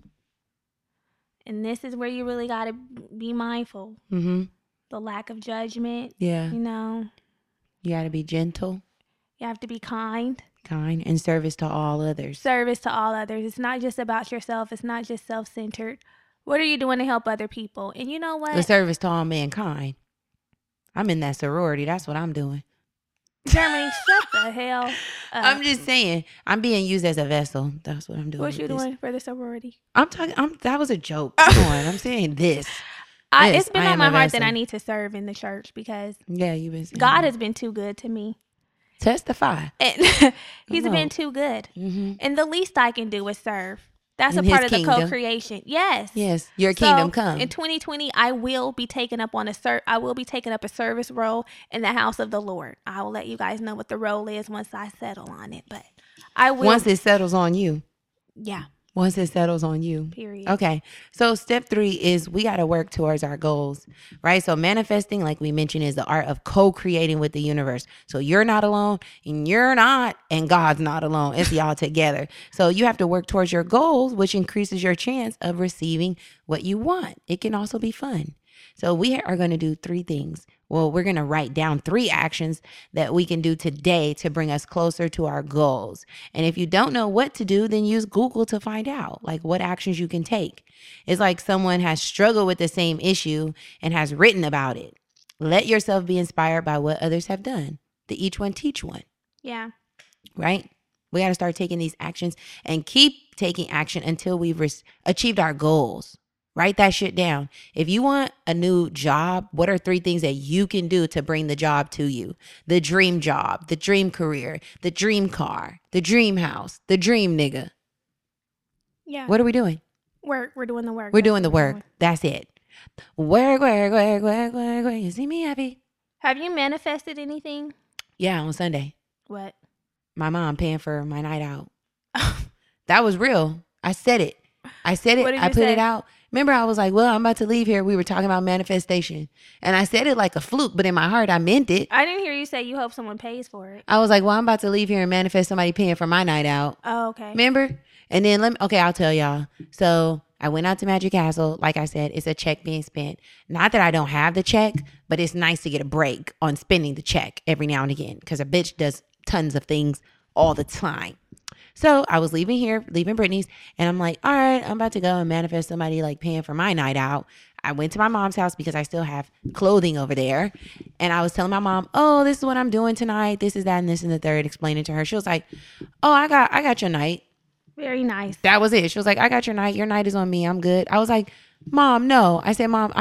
And this is where you really got to be mindful. The lack of judgment. Yeah. You got to be gentle. You have to be kind. And service to all others. Service to all others. It's not just about yourself. It's not just self-centered. What are you doing to help other people? And you know what? The service to all mankind. I'm in that sorority. That's what I'm doing. Germany, shut the hell up. I'm just saying, I'm being used as a vessel. That's what I'm doing. What you doing for the sorority? That was a joke. I'm saying this. It's been on my heart that I need to serve in the church because you've been saying God has been too good to me. Testify. And he's been too good. And the least I can do is serve. That's a part of the co-creation. Yes. Your kingdom come. In 2020, I will be taking up a service role in the house of the Lord. I will let you guys know what the role is once I settle on it. But I will. Once it settles on you. Yeah. Once it settles on you. Period. Okay. So step 3 is we got to work towards our goals, right? So manifesting, like we mentioned, is the art of co-creating with the universe. So you're not alone and you're not, and God's not alone. It's y'all together. So you have to work towards your goals, which increases your chance of receiving what you want. It can also be fun. So we are going to do 3 things. Well, we're going to write down 3 actions that we can do today to bring us closer to our goals. And if you don't know what to do, then use Google to find out like what actions you can take. It's like someone has struggled with the same issue and has written about it. Let yourself be inspired by what others have done. The each one teach one. Yeah. Right? We got to start taking these actions and keep taking action until we've achieved our goals. Write that shit down. If you want a new job, what are 3 things that you can do to bring the job to you? The dream job, the dream career, the dream car, the dream house, the dream nigga. Yeah. What are we doing? We're doing the work. We're doing the work. That's it. Work. You see me happy? Have you manifested anything? Yeah, on Sunday. What? My mom paying for my night out. That was real. I said it. I put it out. Remember, I was like, well, I'm about to leave here. We were talking about manifestation. And I said it like a fluke, but in my heart, I meant it. I didn't hear you say you hope someone pays for it. I was like, well, I'm about to leave here and manifest somebody paying for my night out. Oh, okay. Remember? And then, I'll tell y'all. So I went out to Magic Castle. Like I said, it's a check being spent. Not that I don't have the check, but it's nice to get a break on spending the check every now and again because a bitch does tons of things all the time. So I was leaving Brittany's, and I'm like, all right, I'm about to go and manifest somebody like paying for my night out. I went to my mom's house because I still have clothing over there. And I was telling my mom, oh, this is what I'm doing tonight. This is that and this and the third, explaining to her. She was like, oh, I got your night. Very nice. That was it. She was like, I got your night. Your night is on me. I'm good. I was like, Mom, no. I said, Mom,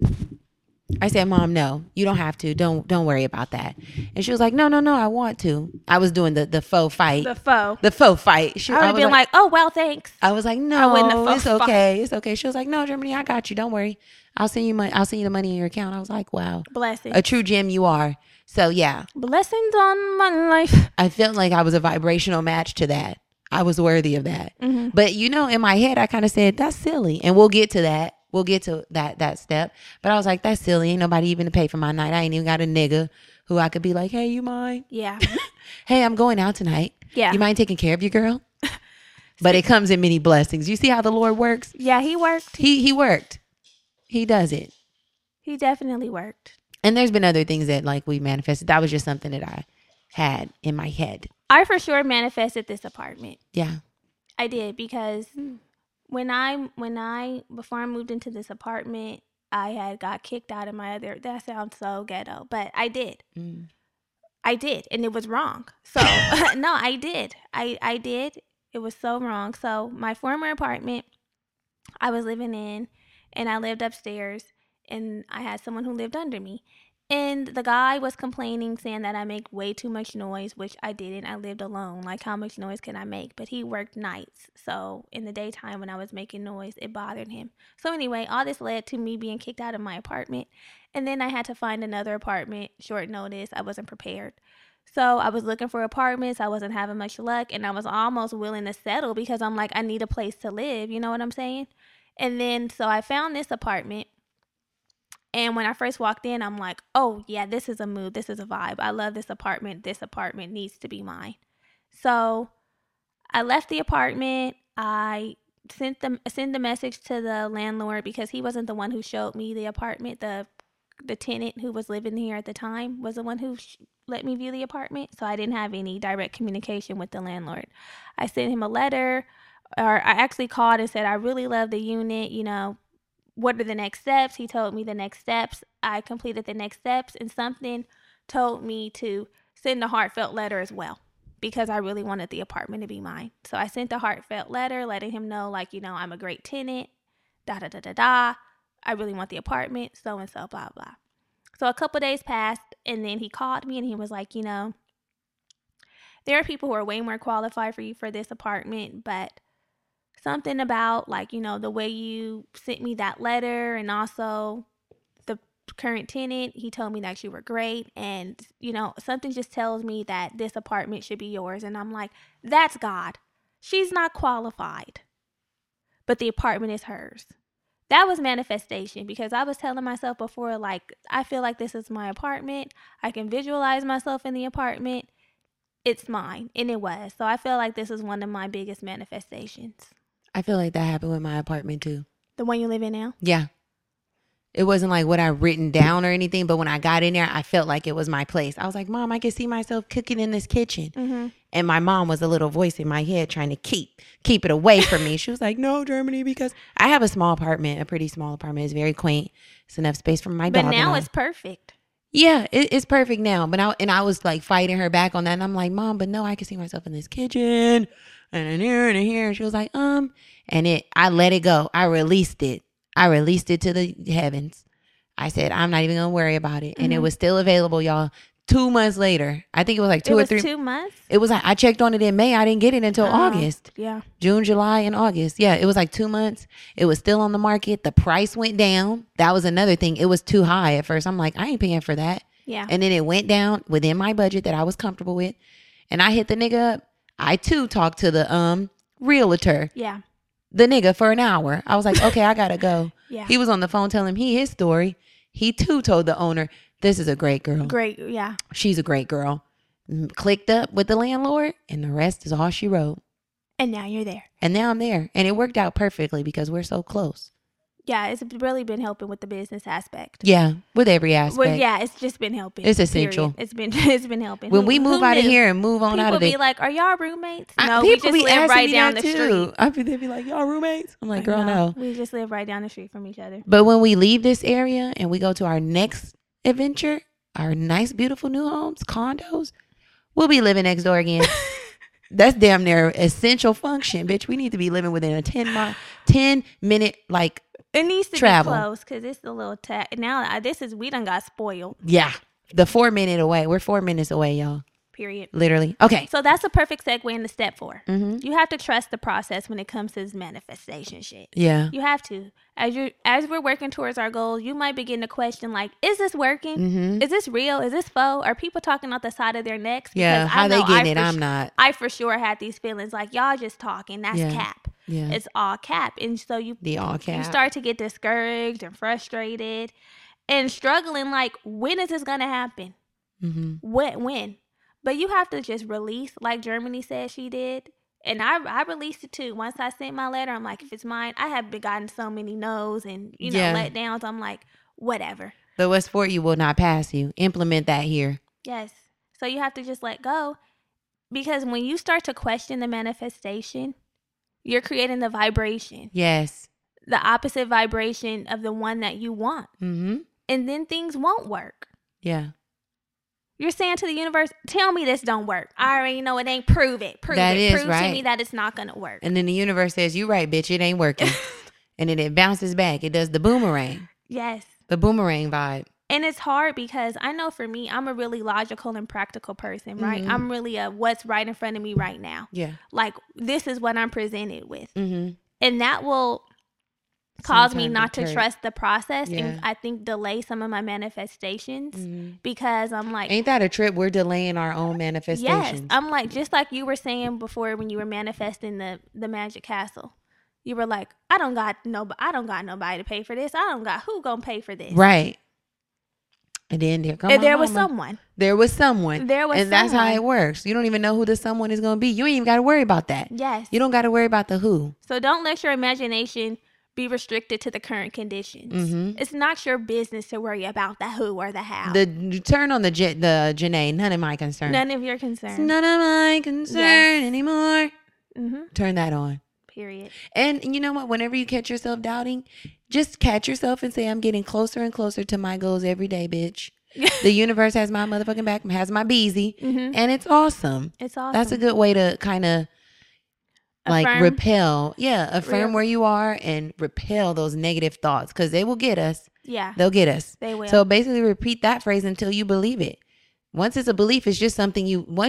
no, you don't have to. Don't worry about that. And she was like, no, I want to. I was doing the faux fight. The faux fight. I would have been like, oh, well, thanks. I was like, no, it's okay. Fight. It's okay. She was like, no, Germany, I got you. Don't worry. I'll send you money. I'll send you the money in your account. I was like, wow. Blessings. A true gem you are. So yeah. Blessings on my life. I felt like I was a vibrational match to that. I was worthy of that. Mm-hmm. But in my head, I kind of said, that's silly. And we'll get to that. We'll get to that step. But I was like, that's silly. Ain't nobody even to pay for my night. I ain't even got a nigga who I could be like, hey, you mind? Yeah. Hey, I'm going out tonight. Yeah. You mind taking care of your girl? But it comes in many blessings. You see how the Lord works? Yeah, he worked. He worked. He does it. He definitely worked. And there's been other things that like we manifested. That was just something that I had in my head. I for sure manifested this apartment. Yeah. I did because before I moved into this apartment, I had got kicked out of my other, that sounds so ghetto, but I did. I did, and it was wrong. So, no, I did. I did. It was so wrong. So, my former apartment I was living in, and I lived upstairs, and I had someone who lived under me. And the guy was complaining, saying that I make way too much noise, which I didn't. I lived alone. Like, how much noise can I make? But he worked nights. So, in the daytime when I was making noise, it bothered him. So, anyway, all this led to me being kicked out of my apartment. And then I had to find another apartment, short notice. I wasn't prepared. So, I was looking for apartments. I wasn't having much luck. And I was almost willing to settle because I'm like, I need a place to live. You know what I'm saying? And then, so I found this apartment. And when I first walked in, I'm like, oh, yeah, this is a mood. This is a vibe. I love this apartment. This apartment needs to be mine. So I left the apartment. I sent the message to the landlord because he wasn't the one who showed me the apartment. The tenant who was living here at the time was the one who let me view the apartment. So I didn't have any direct communication with the landlord. I sent him a letter, or I actually called and said, I really love the unit, what are the next steps? He told me the next steps. I completed the next steps, and something told me to send a heartfelt letter as well because I really wanted the apartment to be mine. So I sent a heartfelt letter letting him know, I'm a great tenant, I really want the apartment, so-and-so, blah, blah. So a couple days passed, and then he called me, and he was like, there are people who are way more qualified for you for this apartment, but something about the way you sent me that letter, and also the current tenant, he told me that you were great, and something just tells me that this apartment should be yours. And I'm like, that's God. She's not qualified, but the apartment is hers. That was manifestation, because I was telling myself before, I feel like this is my apartment. I can visualize myself in the apartment. It's mine. And it was. So I feel like this is one of my biggest manifestations. I feel like that happened with my apartment too. The one you live in now? Yeah. It wasn't like what I written down or anything, but when I got in there, I felt like it was my place. I was like, Mom, I can see myself cooking in this kitchen. Mm-hmm. And my mom was a little voice in my head trying to keep it away from me. She was like, no, Germany, because I have a small apartment, a pretty small apartment. It's very quaint. It's enough space for my dog. But now it's perfect. Yeah, it's perfect now. But I was like fighting her back on that. And I'm like, Mom, but no, I can see myself in this kitchen and in here and in here. And she was like, and I let it go. I released it. I released it to the heavens. I said, I'm not even going to worry about it. Mm-hmm. And it was still available, y'all. 2 months later. I think it was like 2 or 3. 2 months? It was like, I checked on it in May. I didn't get it until August. Yeah. June, July, and August. Yeah, it was like 2 months. It was still on the market. The price went down. That was another thing. It was too high at first. I'm like, I ain't paying for that. Yeah. And then it went down within my budget that I was comfortable with. And I hit the nigga up. I too talked to the realtor. Yeah. The nigga for an hour. I was like, okay, I gotta go. Yeah. He was on the phone telling me his story. He too told the owner, this is a great girl. Great, yeah. She's a great girl. Clicked up with the landlord, and the rest is all she wrote. And now you're there. And now I'm there. And it worked out perfectly because we're so close. Yeah, it's really been helping with the business aspect. Yeah, with every aspect. Well, yeah, it's just been helping. It's essential. Period. It's been helping. When we move out of here and move on out of it, people be like, "Are y'all roommates?" No, we just be live right down the too. street. They be like, "Y'all roommates?" I'm like, "Girl, no. We just live right down the street from each other." But when we leave this area and we go to our next adventure, our nice, beautiful new homes, condos, we'll be living next door again. That's damn near essential function, bitch. We need to be living within a 10-minute like. It needs to travel. be close because it's a little now. We done got spoiled. Yeah, the 4 minute away. We're 4 minutes away, y'all. Period. Literally. Okay. So that's a perfect segue into step 4. Mm-hmm. You have to trust the process when it comes to this manifestation shit. Yeah. You have to. As we're working towards our goals, you might begin to question like, is this working? Mm-hmm. Is this real? Is this faux? Are people talking out the side of their necks? Yeah. How they getting it? I'm not. I for sure had these feelings like y'all just talking. That's cap. Yeah. It's all cap. And so you start to get discouraged and frustrated and struggling like, when is this going to happen? Mm-hmm. When? But you have to just release like Germany said she did. And I released it too. Once I sent my letter, I'm like, if it's mine, I have gotten so many no's and, letdowns. I'm like, whatever. The what's for you will not pass you. Implement that here. Yes. So you have to just let go. Because when you start to question the manifestation, you're creating the vibration. Yes. The opposite vibration of the one that you want. Mm-hmm. And then things won't work. Yeah. You're saying to the universe, tell me this don't work. I already know it ain't. Prove it. Prove to me that it's not going to work. And then the universe says, you're right, bitch. It ain't working. And then it bounces back. It does the boomerang. Yes. The boomerang vibe. And it's hard because I know for me, I'm a really logical and practical person, right? Mm-hmm. I'm really what's right in front of me right now. Yeah. Like, this is what I'm presented with. Mm-hmm. And that will cause me not to trust the process and I think delay some of my manifestations because I'm like, ain't that a trip? We're delaying our own manifestations. Yes. I'm like, just like you were saying before when you were manifesting the Magic Castle. You were like, I don't got nobody to pay for this. Who gonna pay for this? Right. And then there was someone. And that's how it works. You don't even know who the someone is going to be. You ain't even got to worry about that. Yes. You don't got to worry about the who. So don't let your imagination be restricted to the current conditions. Mm-hmm. It's not your business to worry about the who or the how. Turn on the Janae. None of my concern. None of your concern. It's none of my concern anymore. Mm-hmm. Turn that on. Period. And you know what? Whenever you catch yourself doubting, just catch yourself and say, I'm getting closer and closer to my goals every day, bitch. The universe has my motherfucking back, has my beezy, and it's awesome. It's awesome. That's a good way to kind of like repel. Yeah, affirm where you are and repel those negative thoughts because they will get us. Yeah. They'll get us. They will. So basically repeat that phrase until you believe it. Once it's a belief, it's just something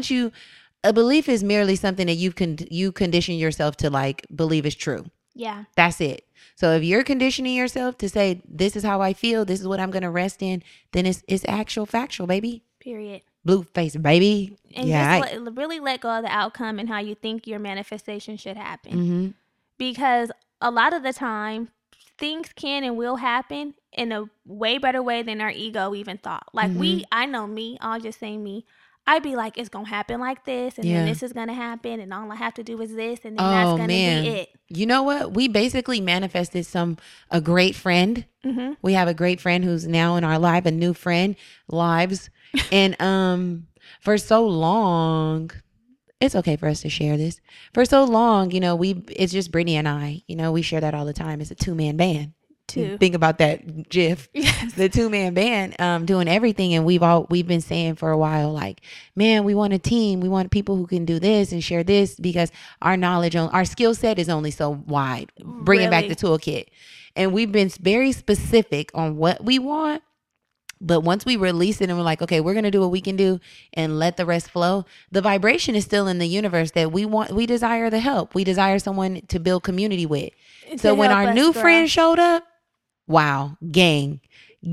a belief is merely something that you condition yourself to like believe is true. Yeah. That's it. So if you're conditioning yourself to say, this is how I feel, this is what I'm going to rest in, then it's actual factual, baby. Period. Blue face, baby. And just really let go of the outcome and how you think your manifestation should happen. Mm-hmm. Because a lot of the time, things can and will happen in a way better way than our ego even thought. Like I'll just say me. I'd be like, it's going to happen like this, and then this is going to happen, and all I have to do is this, and then that's going to be it. You know what? We basically manifested a great friend. Mm-hmm. We have a great friend who's now in our life, a new friend, lives. And for so long, it's okay for us to share this. For so long, it's just Brittany and I. We share that all the time. It's a 2-man band. Think about that GIF. Yes. The 2-man band doing everything, and we've been saying for a while, like, man, we want a team. We want people who can do this and share this, because our knowledge on our skill set is only so wide. Bringing back the toolkit, and we've been very specific on what we want. But once we release it and we're like, okay, we're going to do what we can do and let the rest flow, the vibration is still in the universe that we desire the help. We desire someone to build community with. So when our new friend showed up, wow, gang.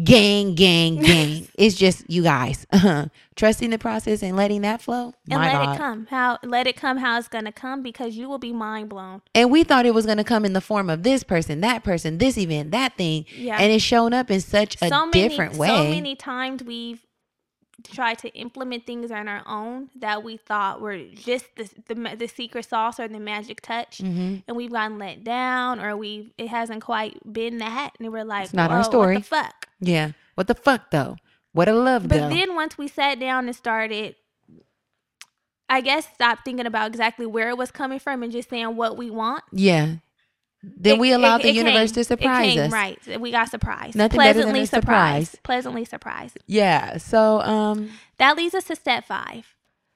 It's just you guys trusting the process and letting that flow. And let it come how it's going to come, because you will be mind blown. And we thought it was going to come in the form of this person, this event, that thing. Yeah. And it's shown up in such a different way. So many times we've tried to implement things on our own that we thought were just the secret sauce or the magic touch, and we've gotten let down, or it hasn't quite been that, and we're like, it's not our story. What the fuck? Yeah, what the fuck though? What a love go. But then once we sat down and started, I guess, stop thinking about exactly where it was coming from and just saying what we want. Yeah. Then we allowed the universe to surprise us. Right. We got surprised. Nothing better than a surprise. Pleasantly surprised. Yeah. So that leads us to step 5.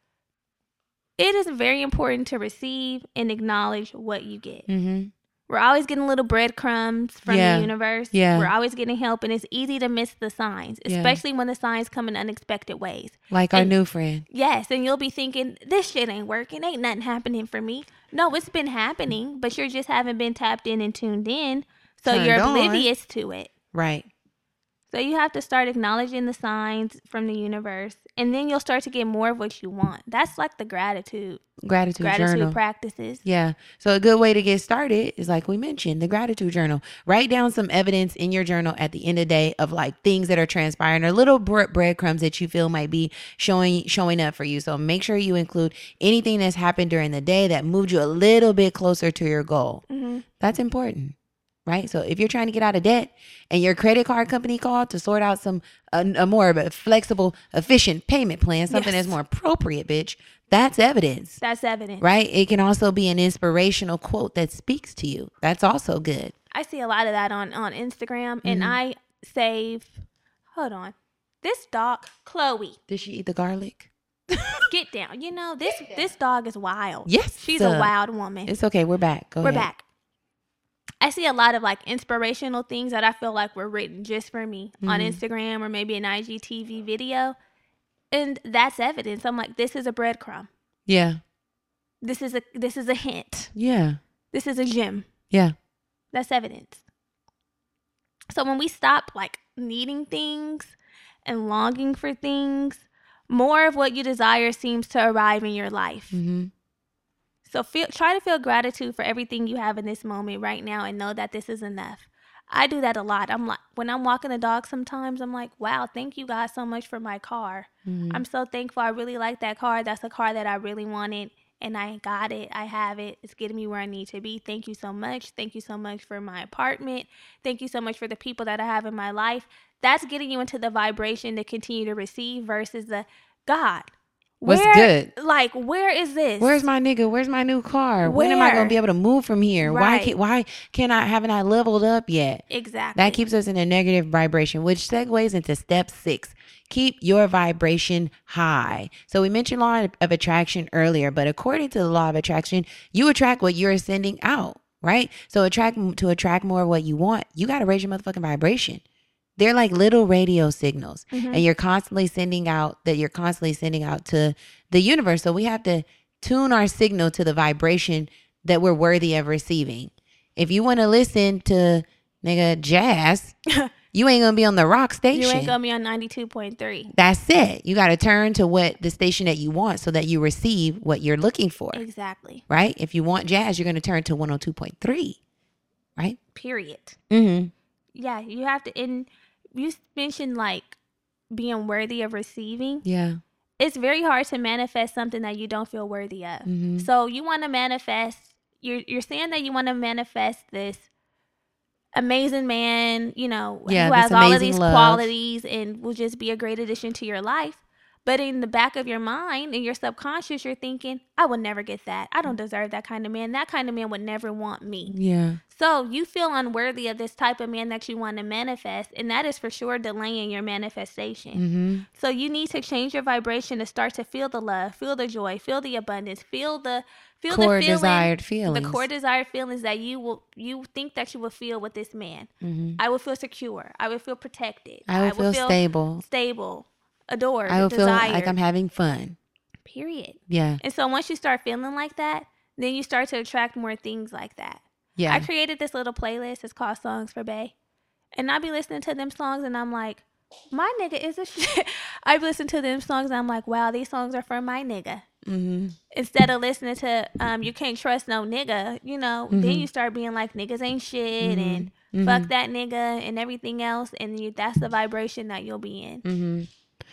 It is very important to receive and acknowledge what you get. Mm-hmm. We're always getting little breadcrumbs from the universe. Yeah. We're always getting help, and it's easy to miss the signs, especially when the signs come in unexpected ways. Like our new friend. Yes, and you'll be thinking, this shit ain't working. Ain't nothing happening for me. No, it's been happening, but you just haven't been tapped in and tuned in, so you're oblivious to it. Right. So you have to start acknowledging the signs from the universe, and then you'll start to get more of what you want. That's like the gratitude journal practices. Yeah. So a good way to get started is, like we mentioned, the gratitude journal. Write down some evidence in your journal at the end of the day of like things that are transpiring, or little breadcrumbs that you feel might be showing up for you. So make sure you include anything that's happened during the day that moved you a little bit closer to your goal. Mm-hmm. That's important. Right. So if you're trying to get out of debt and your credit card company called to sort out a more flexible, efficient payment plan, something that's more appropriate, bitch, that's evidence. That's evidence. Right. It can also be an inspirational quote that speaks to you. That's also good. I see a lot of that on Instagram, and I save. Hold on. This dog, Chloe. Did she eat the garlic? Get down. This dog is wild. Yes. She's a wild woman. It's okay. We're back. We're back. I see a lot of like inspirational things that I feel like were written just for me on Instagram, or maybe an IGTV video. And that's evidence. I'm like, this is a breadcrumb. Yeah. This is a hint. Yeah. This is a gem. Yeah. That's evidence. So when we stop like needing things and longing for things, more of what you desire seems to arrive in your life. Mm-hmm. So try to feel gratitude for everything you have in this moment right now, and know that this is enough. I do that a lot. I'm like, when I'm walking the dog sometimes, I'm like, wow, thank you guys so much for my car. Mm-hmm. I'm so thankful. I really like that car. That's a car that I really wanted, and I got it. I have it. It's getting me where I need to be. Thank you so much. Thank you so much for my apartment. Thank you so much for the people that I have in my life. That's getting you into the vibration to continue to receive versus the God. What's good? Like, where is this? Where's my nigga? Where's my new car? When am I going to be able to move from here? Right. Why haven't I leveled up yet? Exactly. That keeps us in a negative vibration, which segues into step 6. Keep your vibration high. So we mentioned law of attraction earlier, but according to the law of attraction, you attract what you're sending out, right? So to attract more of what you want, you got to raise your motherfucking vibration. They're like little radio signals, and you're constantly sending out to the universe. So we have to tune our signal to the vibration that we're worthy of receiving. If you want to listen to nigga jazz, you ain't going to be on the rock station. You ain't going to be on 92.3. That's it. You got to turn to the station that you want so that you receive what you're looking for. Exactly. Right? If you want jazz, you're going to turn to 102.3. Right? Period. Mm-hmm. Yeah, you have to. And you mentioned like being worthy of receiving. Yeah. it's very hard to manifest something that you don't feel worthy of. Mm-hmm. So you want to manifest, you're saying that you want to manifest this amazing man, who has all of these qualities and will just be a great addition to your life. But in the back of your mind, in your subconscious, you're thinking, I would never get that. I don't deserve that kind of man. That kind of man would never want me. Yeah. So you feel unworthy of this type of man that you want to manifest. And that is for sure delaying your manifestation. Mm-hmm. So you need to change your vibration to start to feel the love, feel the joy, feel the abundance, feel the core desired feelings. The core desired feelings that you think that you will feel with this man. Mm-hmm. I will feel secure. I will feel protected. I will feel stable. Adored, I will desired. feel like I'm having fun. Period. Yeah. And so once you start feeling like that, then you start to attract more things like that. Yeah. I created this little playlist. It's called Songs for Bae. And I be listening to them songs and I'm like, my nigga is a shit. I listen to them songs and I'm like, wow, these songs are for my nigga. Mm-hmm. Instead of listening to You Can't Trust No Nigga, Mm-hmm. then you start being like, niggas ain't shit Mm-hmm. and fuck that nigga and everything else. And that's the vibration that you'll be in. Mm-hmm.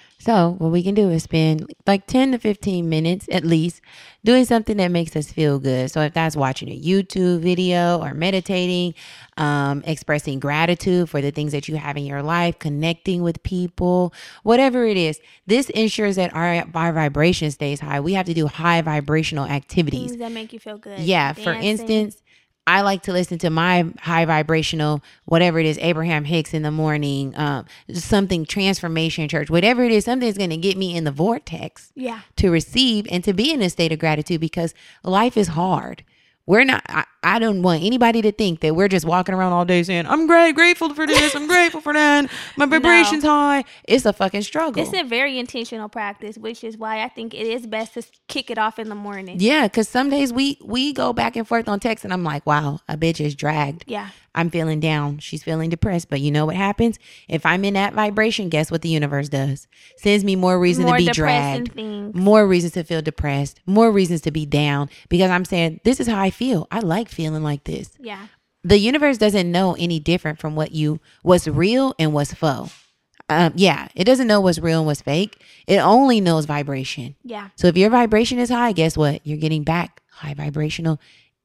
So what we can do is spend like 10 to 15 minutes at least doing something that makes us feel good. So if that's watching a YouTube video or meditating, expressing gratitude for the things that you have in your life, connecting with people, whatever it is, this ensures that our vibration stays high. We have to do high vibrational activities. Things that make you feel good. Yeah. Dancing. For instance, I like to listen to my high vibrational, whatever it is, Abraham Hicks in the morning, something transformation church, whatever it is, something that's going to get me in the vortex to receive and to be in a state of gratitude because life is hard. We're not, I don't want anybody to think that we're just walking around all day saying, I'm grateful for this. I'm grateful for that. My vibration's high. It's a fucking struggle. It's a very intentional practice, which is why I think it is best to kick it off in the morning. Yeah. Cause some days we go back and forth on text and I'm like, wow, a bitch is dragged. Yeah. I'm feeling down. She's feeling depressed. But you know what happens? If I'm in that vibration, guess what the universe does? Sends me more reason to be dragged. Things. More reasons to feel depressed. More reasons to be down. Because I'm saying, this is how I feel. I like feeling like this. Yeah. The universe doesn't know any different from what's real and what's faux. It doesn't know what's real and what's fake. It only knows vibration. Yeah. So if your vibration is high, guess what? You're getting back high vibrational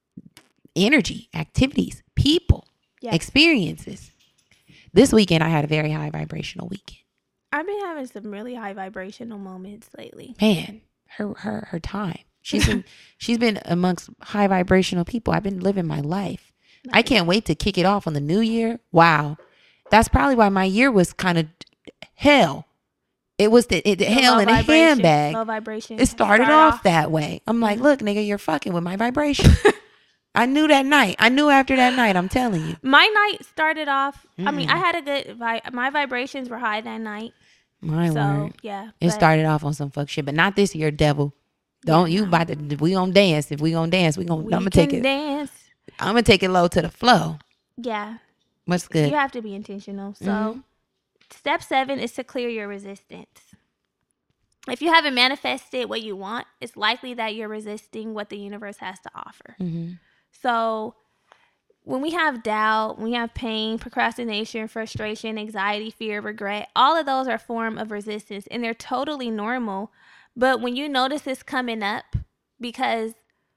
energy, activities, people. Experiences. This weekend, I had a very high vibrational weekend. I've been having some really high vibrational moments lately. Man, her time. She's been amongst high vibrational people. I've been living my life. Nice. I can't wait to kick it off on the new year. Wow, that's probably why my year was kind of hell. It was the hell in a handbag. Low vibration. It started off that way. I'm like, look, nigga, you're fucking with my vibration. I knew that night. I knew after that night, I'm telling you. My night started off, I mean, I had a good my vibrations were high that night. My word. Yeah. It started off on some fuck shit, but not this year, devil. Don't you about to, we gonna dance. If we gonna dance, I'm gonna take it. Dance. I'm gonna take it low to the flow. Yeah. What's good? You have to be intentional. So step 7 is to clear your resistance. If you haven't manifested what you want, it's likely that you're resisting what the universe has to offer. Mm-hmm. So when we have doubt, when we have pain, procrastination, frustration, anxiety, fear, regret, all of those are a form of resistance and they're totally normal. But when you notice this coming up, because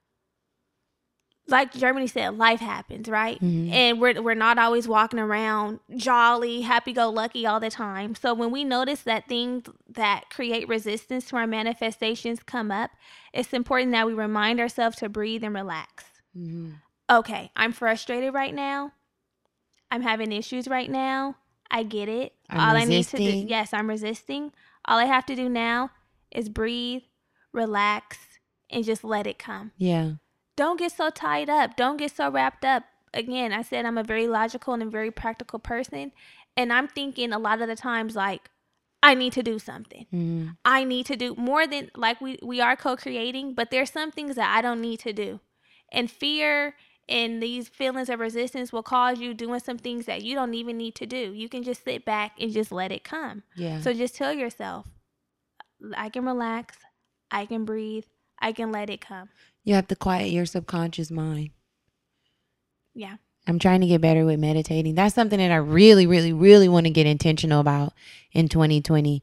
like Germany said, life happens, right? Mm-hmm. And we're not always walking around jolly, happy-go-lucky all the time. So when we notice that things that create resistance to our manifestations come up, it's important that we remind ourselves to breathe and relax. Mm-hmm. Okay, I'm frustrated right now. I'm having issues right now. I get it. I'm resisting. I need to do, yes, I'm resisting. All I have to do now is breathe, relax, and just let it come. Yeah. Don't get so tied up. Don't get so wrapped up. Again, I said I'm a very logical and a very practical person. And I'm thinking a lot of the times like, I need to do something. Mm-hmm. I need to do more than, like we are co-creating, but there's some things that I don't need to do. And fear and these feelings of resistance will cause you doing some things that you don't even need to do. You can just sit back and just let it come. Yeah. So just tell yourself, I can relax, I can breathe, I can let it come. You have to quiet your subconscious mind. Yeah. I'm trying to get better with meditating. That's something that I really, really, really want to get intentional about in 2020.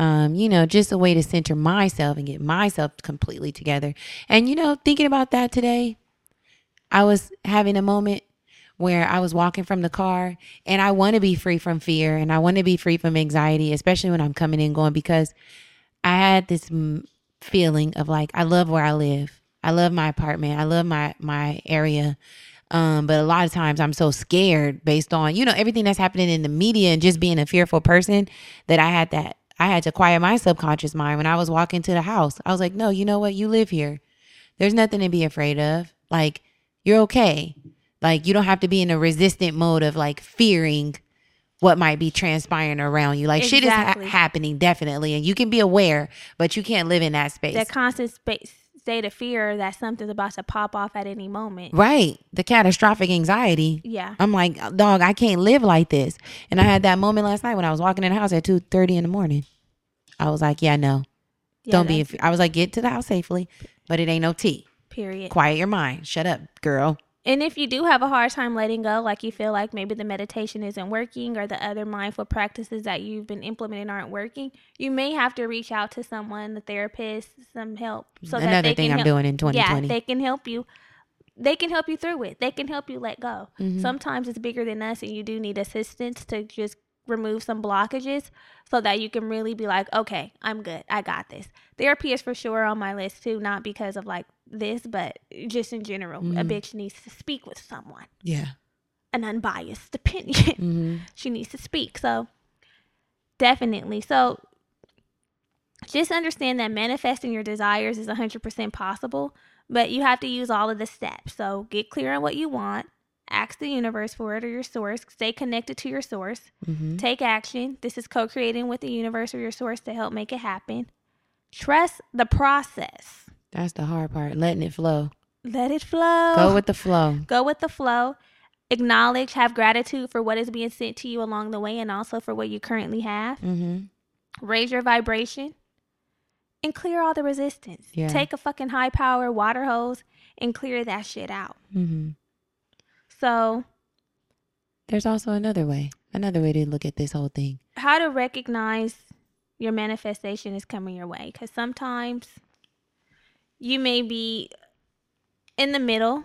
just a way to center myself and get myself completely together. And, thinking about that today, I was having a moment where I was walking from the car, and I want to be free from fear, and I want to be free from anxiety, especially when I'm coming and going, because I had this feeling of like, I love where I live. I love my apartment. I love my area. But a lot of times I'm so scared based on, everything that's happening in the media and just being a fearful person that I had to quiet my subconscious mind when I was walking to the house. I was like, no, you know what? You live here. There's nothing to be afraid of. Like, you're okay. Like, you don't have to be in a resistant mode of like fearing what might be transpiring around you. Like, shit is happening, definitely. And you can be aware, but you can't live in that space. That constant state of fear that something's about to pop off at any moment. Right. The catastrophic anxiety. Yeah. I'm like, dog, I can't live like this. And I had that moment last night when I was walking in the house at 2:30 in the morning. I was like, no. Yeah, don't be. I was like, get to the house safely, but it ain't no tea. Period. Quiet your mind. Shut up, girl. And if you do have a hard time letting go, like you feel like maybe the meditation isn't working or the other mindful practices that you've been implementing aren't working, you may have to reach out to someone, a therapist, some help. So another thing I'm doing in 2020. Yeah, they can help you. They can help you through it. They can help you let go. Mm-hmm. Sometimes it's bigger than us and you do need assistance to just remove some blockages so that you can really be like, okay, I'm good. I got this. Therapy is for sure on my list too, not because of like this, but just in general. Mm-hmm. A bitch needs to speak with someone. Yeah. An unbiased opinion. Mm-hmm. She needs to speak. So definitely. So just understand that manifesting your desires is 100% possible, but you have to use all of the steps. So get clear on what you want. Ask the universe for it or your source. Stay connected to your source. Mm-hmm. Take action. This is co-creating with the universe or your source to help make it happen. Trust the process. That's the hard part. Letting it flow. Let it flow. Go with the flow. Go with the flow. Acknowledge, have gratitude for what is being sent to you along the way and also for what you currently have. Mm-hmm. Raise your vibration and clear all the resistance. Yeah. Take a fucking high power water hose and clear that shit out. Mm-hmm. So there's also another way to look at this whole thing. How to recognize your manifestation is coming your way. Because sometimes you may be in the middle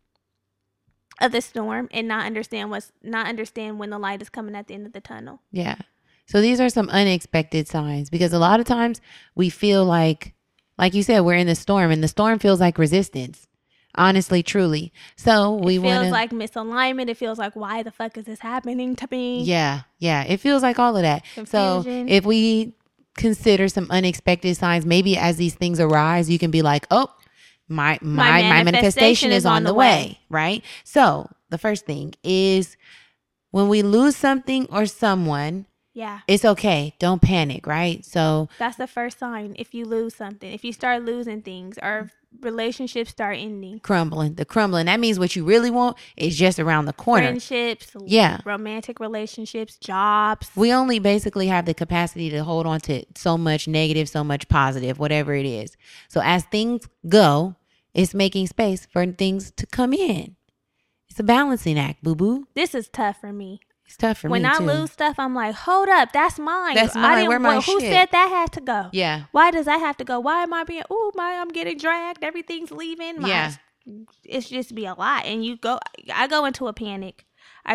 of the storm and not understand when the light is coming at the end of the tunnel. Yeah. So these are some unexpected signs because a lot of times we feel like you said, we're in the storm and the storm feels like resistance. Honestly, truly. So it feels like misalignment. It feels like, why the fuck is this happening to me? Yeah. It feels like all of that. Confusion. So if we consider some unexpected signs, maybe as these things arise, you can be like, oh, my manifestation is on the way. Right? So the first thing is when we lose something or someone, yeah, it's okay. Don't panic, right? So that's the first sign. If you lose something, if you start losing things or relationships start ending, crumbling, that means what you really want is just around the corner. Friendships, romantic relationships, jobs. We only basically have the capacity to hold on to so much negative, so much positive, whatever it is. So as things go, it's making space for things to come in. It's a balancing act, boo-boo. This is tough for me. It's tough for me too. When I lose stuff, I'm like, hold up, that's mine. That's mine. Where my shit? Who said that had to go? Yeah. Why does that have to go? Why am I being? I'm getting dragged. Everything's leaving. It's just be a lot, and I go into a panic.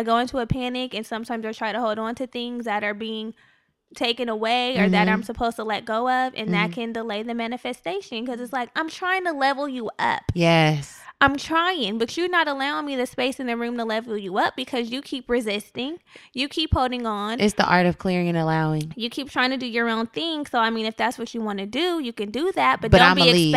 And sometimes I try to hold on to things that are being taken away or that I'm supposed to let go of, and that can delay the manifestation because it's like I'm trying to level you up. Yes. I'm trying, but you're not allowing me the space in the room to level you up because you keep resisting. You keep holding on. It's the art of clearing and allowing. You keep trying to do your own thing. So, I mean, if that's what you want to do, you can do that. But don't be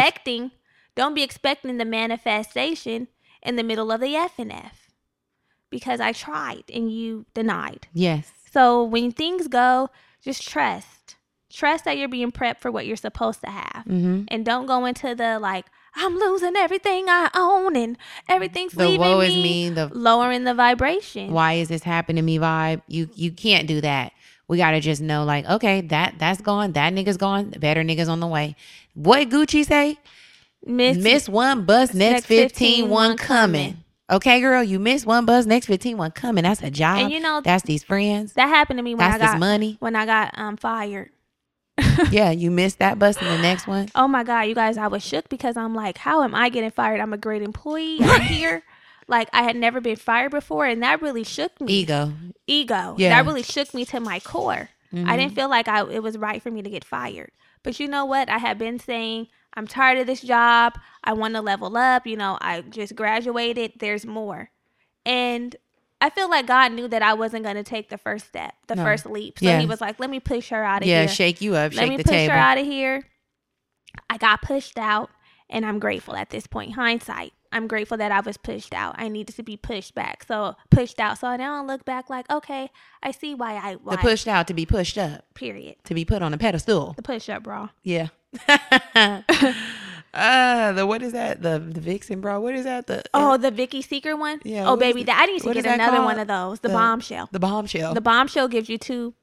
expecting the manifestation in the middle of the F&F because I tried and you denied. Yes. So when things go, just trust. Trust that you're being prepped for what you're supposed to have. Mm-hmm. And don't go into the like, I'm losing everything I own and everything's leaving me. The woe is me. Lowering the vibration. Why is this happening to me vibe? You can't do that. We got to just know like, okay, that's gone. That nigga's gone. The better nigga's on the way. What Gucci say? Miss one bus, next 15 one coming. Okay, girl, you missed one bus, next 15 one coming. That's a job. And that's these friends. That happened to me this money. When I got fired. Yeah, you missed that bus and the next one. Oh my God, you guys, I was shook because I'm like, how am I getting fired? I'm a great employee. I'm here. Like, I had never been fired before, and that really shook me. Ego. Yeah. That really shook me to my core. I didn't feel like it was right for me to get fired. But you know what? I had been saying, I'm tired of this job. I want to level up. You know, I just graduated. There's more. And I feel like God knew that I wasn't going to take the first step, first leap. So he was like, let me push her out of here. Yeah, shake you up, shake the table. Let me push her out of here. I got pushed out, and I'm grateful at this point. Hindsight, I'm grateful that I was pushed out. I needed to be pushed back. So pushed out. So now I look back like, okay, I see why the pushed out to be pushed up. Period. To be put on a pedestal. The push up bra. Yeah. What is that? The Vixen bra. What is that? The Vicky Secret one. Yeah. Oh baby, I need to get another one of those. The bombshell. The bombshell. The bombshell gives you two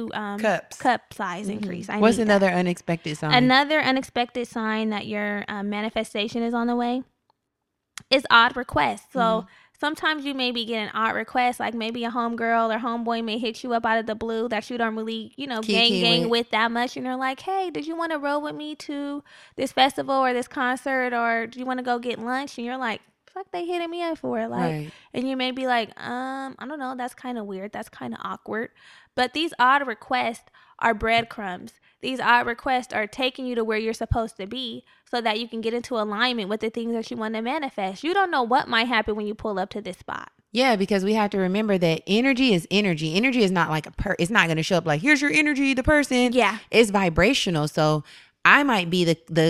cup size increase. What's another unexpected sign? Another unexpected sign that your manifestation is on the way is odd requests. So sometimes you may be getting odd requests, like maybe a homegirl or homeboy may hit you up out of the blue that you don't really, gang with that much. And they're like, hey, did you want to roll with me to this festival or this concert, or do you want to go get lunch? And you're like, fuck, they hitting me up for it. Like, right. And you may be like, I don't know, that's kind of weird. That's kind of awkward. But these odd requests are breadcrumbs. These odd requests are taking you to where you're supposed to be so that you can get into alignment with the things that you want to manifest. You don't know what might happen when you pull up to this spot. Yeah, because we have to remember that energy is energy. Energy is not like it's not going to show up like, here's your energy, the person. Yeah. It's vibrational. So I might be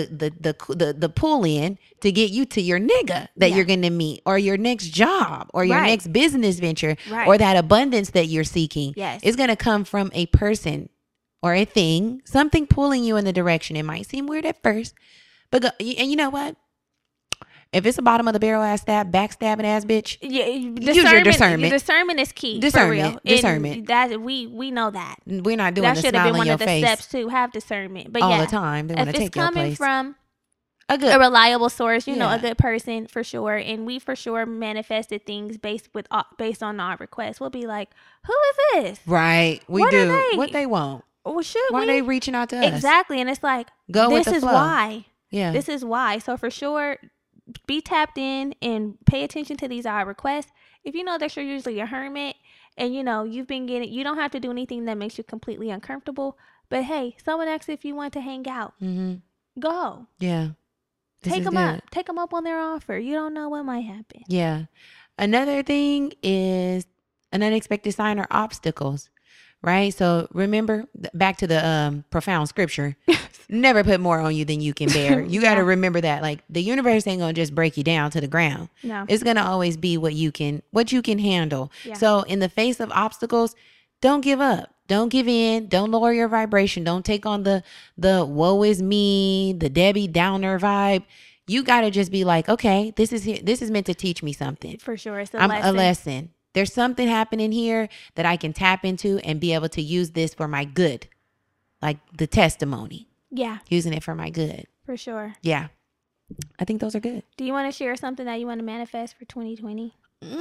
the pull in to get you to your nigga that you're going to meet, or your next job, or your next business venture, or that abundance that you're seeking. Yes. It's going to come from a person or a thing, something pulling you in the direction. It might seem weird at first, but and you know what? If it's a bottom of the barrel ass backstabbing ass bitch, use your discernment. Discernment is key. Discernment. That we know that. We're not doing that. Should have been one of the steps to have discernment. But all the time, they want to take your place. If it's coming from a reliable source, a good person for sure, and we for sure manifested things based on our requests. We'll be like, who is this? Right, we do what they want. Well, why are they reaching out to us? Exactly, and it's like, this is why. Yeah, this is why. So for sure, be tapped in and pay attention to these odd requests. If you know that you're usually a hermit and you've been you don't have to do anything that makes you completely uncomfortable. But hey, someone asks if you want to hang out. Go. Yeah. Take them up. Take them up on their offer. You don't know what might happen. Yeah. Another thing is an unexpected sign or obstacles. Right. So remember, back to the profound scripture, never put more on you than you can bear. You got to remember that, like, the universe ain't going to just break you down to the ground. No. It's going to always be what you can handle. Yeah. So in the face of obstacles, don't give up. Don't give in. Don't lower your vibration. Don't take on the woe is me, the Debbie Downer vibe. You got to just be like, okay, this is meant to teach me something. For sure. It's a lesson. There's something happening here that I can tap into and be able to use this for my good. Like the testimony. Yeah. Using it for my good. For sure. Yeah. I think those are good. Do you want to share something that you want to manifest for 2020?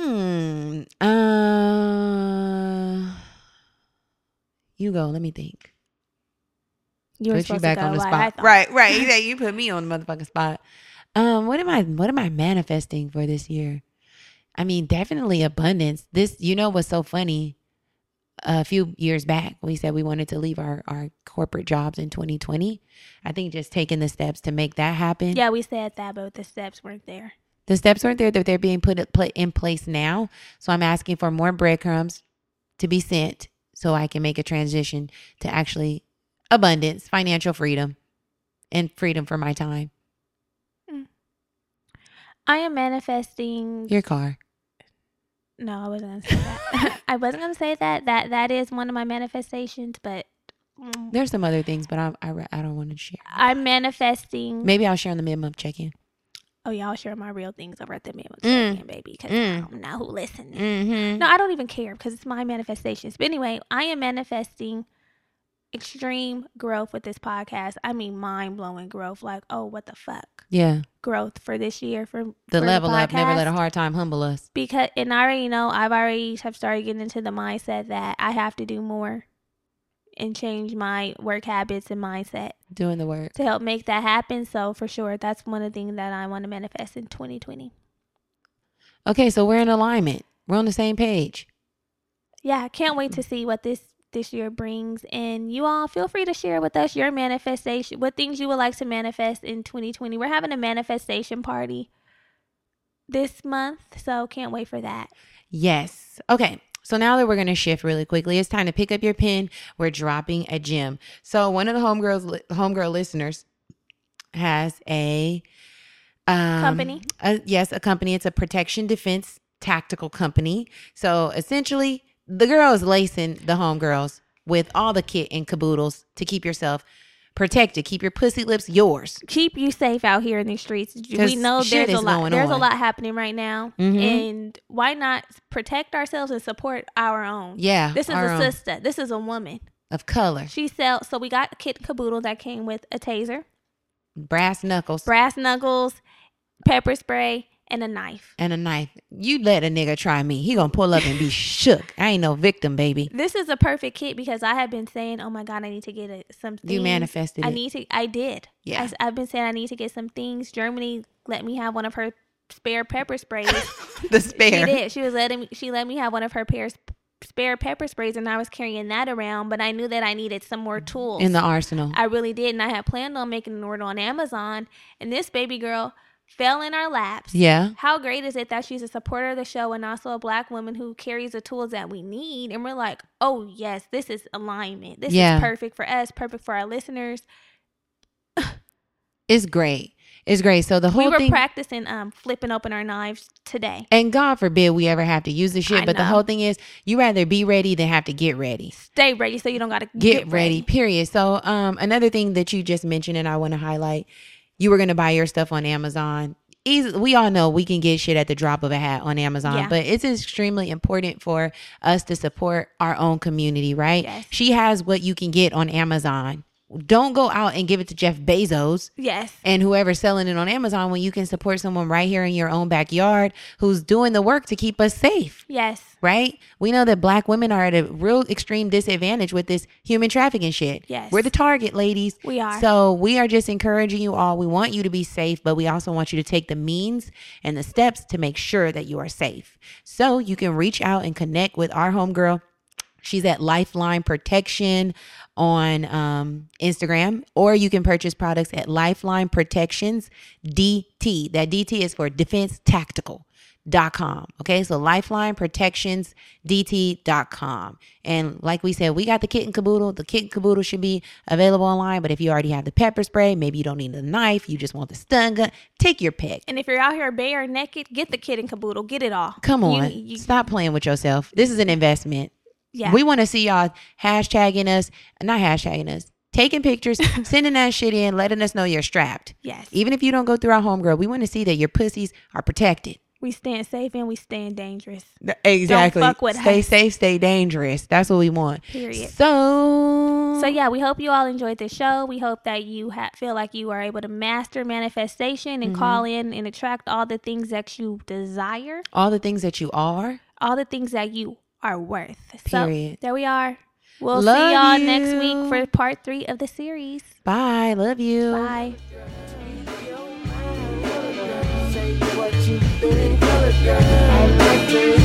You go. Let me think. You were supposed back to go on the spot. Right. You put me on the motherfucking spot. What am I manifesting for this year? I mean, definitely abundance. This, what's so funny? A few years back, we said we wanted to leave our corporate jobs in 2020. I think just taking the steps to make that happen. Yeah, we said that, but the steps weren't there. The steps weren't there. They're being put in place now. So I'm asking for more breadcrumbs to be sent so I can make a transition to actually abundance, financial freedom, and freedom for my time. I am manifesting your car. No, I wasn't going to say that. I wasn't going to say that. That is one of my manifestations, but there's some other things, but I don't want to share. I'm manifesting. Maybe I'll share on the mid-month check-in. Oh yeah, I'll share my real things over at the mid-month check-in, baby, because I don't know who listening. No, I don't even care because it's my manifestations. But anyway, I am manifesting extreme growth with this podcast. I mean, mind-blowing growth. Like, oh, what the fuck? Yeah. Growth for this year for level up. Never let a hard time humble us. And I already know, I've already have started getting into the mindset that I have to do more and change my work habits and mindset. Doing the work. To help make that happen. So for sure, that's one of the things that I want to manifest in 2020. Okay, so we're in alignment. We're on the same page. Yeah, I can't wait to see what this year brings. And you all feel free to share with us your manifestation, what things you would like to manifest in 2020. We're having a manifestation party this month, so can't wait for that. Yes. Okay. So now that we're going to shift really quickly, it's time to pick up your pen. We're dropping a gem. So one of the homegirl listeners has a company. Yes, a company. It's a protection defense tactical company. So essentially, the girl is lacing the homegirls with all the kit and caboodles to keep yourself protected. Keep your pussy lips yours. Keep you safe out here in these streets. We know there's a lot happening right now. Mm-hmm. And why not protect ourselves and support our own? Yeah. This is a sister. This is a woman. Of color. So we got a kit and caboodle that came with a taser. Brass knuckles, pepper spray, and a knife. You let a nigga try me. He gonna pull up and be shook. I ain't no victim, baby. This is a perfect kit because I have been saying, oh my God, I need to get some things. You manifested it. I did. Yeah. I've been saying I need to get some things. Germany let me have one of her spare pepper sprays. The spare. She did. She let me have one of her spare pepper sprays, and I was carrying that around, but I knew that I needed some more tools in the arsenal. I really did. And I had planned on making an order on Amazon, and this baby girl fell in our laps. Yeah. How great is it that she's a supporter of the show and also a Black woman who carries the tools that we need? And we're like, oh yes, this is alignment. This is perfect for us, perfect for our listeners. It's great. It's great. So the whole thing. We were practicing flipping open our knives today. And God forbid we ever have to use this shit. But the whole thing is, you rather be ready than have to get ready. Stay ready so you don't got to get ready. Period. So another thing that you just mentioned and I want to highlight, you were going to buy your stuff on Amazon. We all know we can get shit at the drop of a hat on Amazon, but it's extremely important for us to support our own community, right? Yes. She has what you can get on Amazon. Don't go out and give it to Jeff Bezos. Yes. And whoever's selling it on Amazon when you can support someone right here in your own backyard who's doing the work to keep us safe. Yes. Right? We know that Black women are at a real extreme disadvantage with this human trafficking shit. Yes. We're the target, ladies. We are. So we are just encouraging you all. We want you to be safe, but we also want you to take the means and the steps to make sure that you are safe. So you can reach out and connect with our homegirl. She's at Lifeline Protection on Instagram, or you can purchase products at Lifeline Protections DT. That DT is for DefenseTactical.com. Okay, so Lifeline Protections DT.com. And like we said, we got the kit and caboodle. The kit and caboodle should be available online, but if you already have the pepper spray, maybe you don't need the knife, you just want the stun gun, take your pick. And if you're out here bare naked, get the kit and caboodle. Get it all. Come on. Stop playing with yourself. This is an investment. Yeah. We want to see y'all taking pictures, sending that shit in, letting us know you're strapped. Yes. Even if you don't go through our homegirl, we want to see that your pussies are protected. We stand safe and we stand dangerous. Exactly. Don't fuck with stay us. safe, stay dangerous. That's what we want. Period. So yeah, we hope you all enjoyed this show. We hope that you feel like you are able to master manifestation and call in and attract all the things that you desire. All the things that you are. All the things that you are worth. Period. So there we are. We'll see y'all next week for part 3 of the series. Bye. Love you. Bye. Say what you think, girl. I like to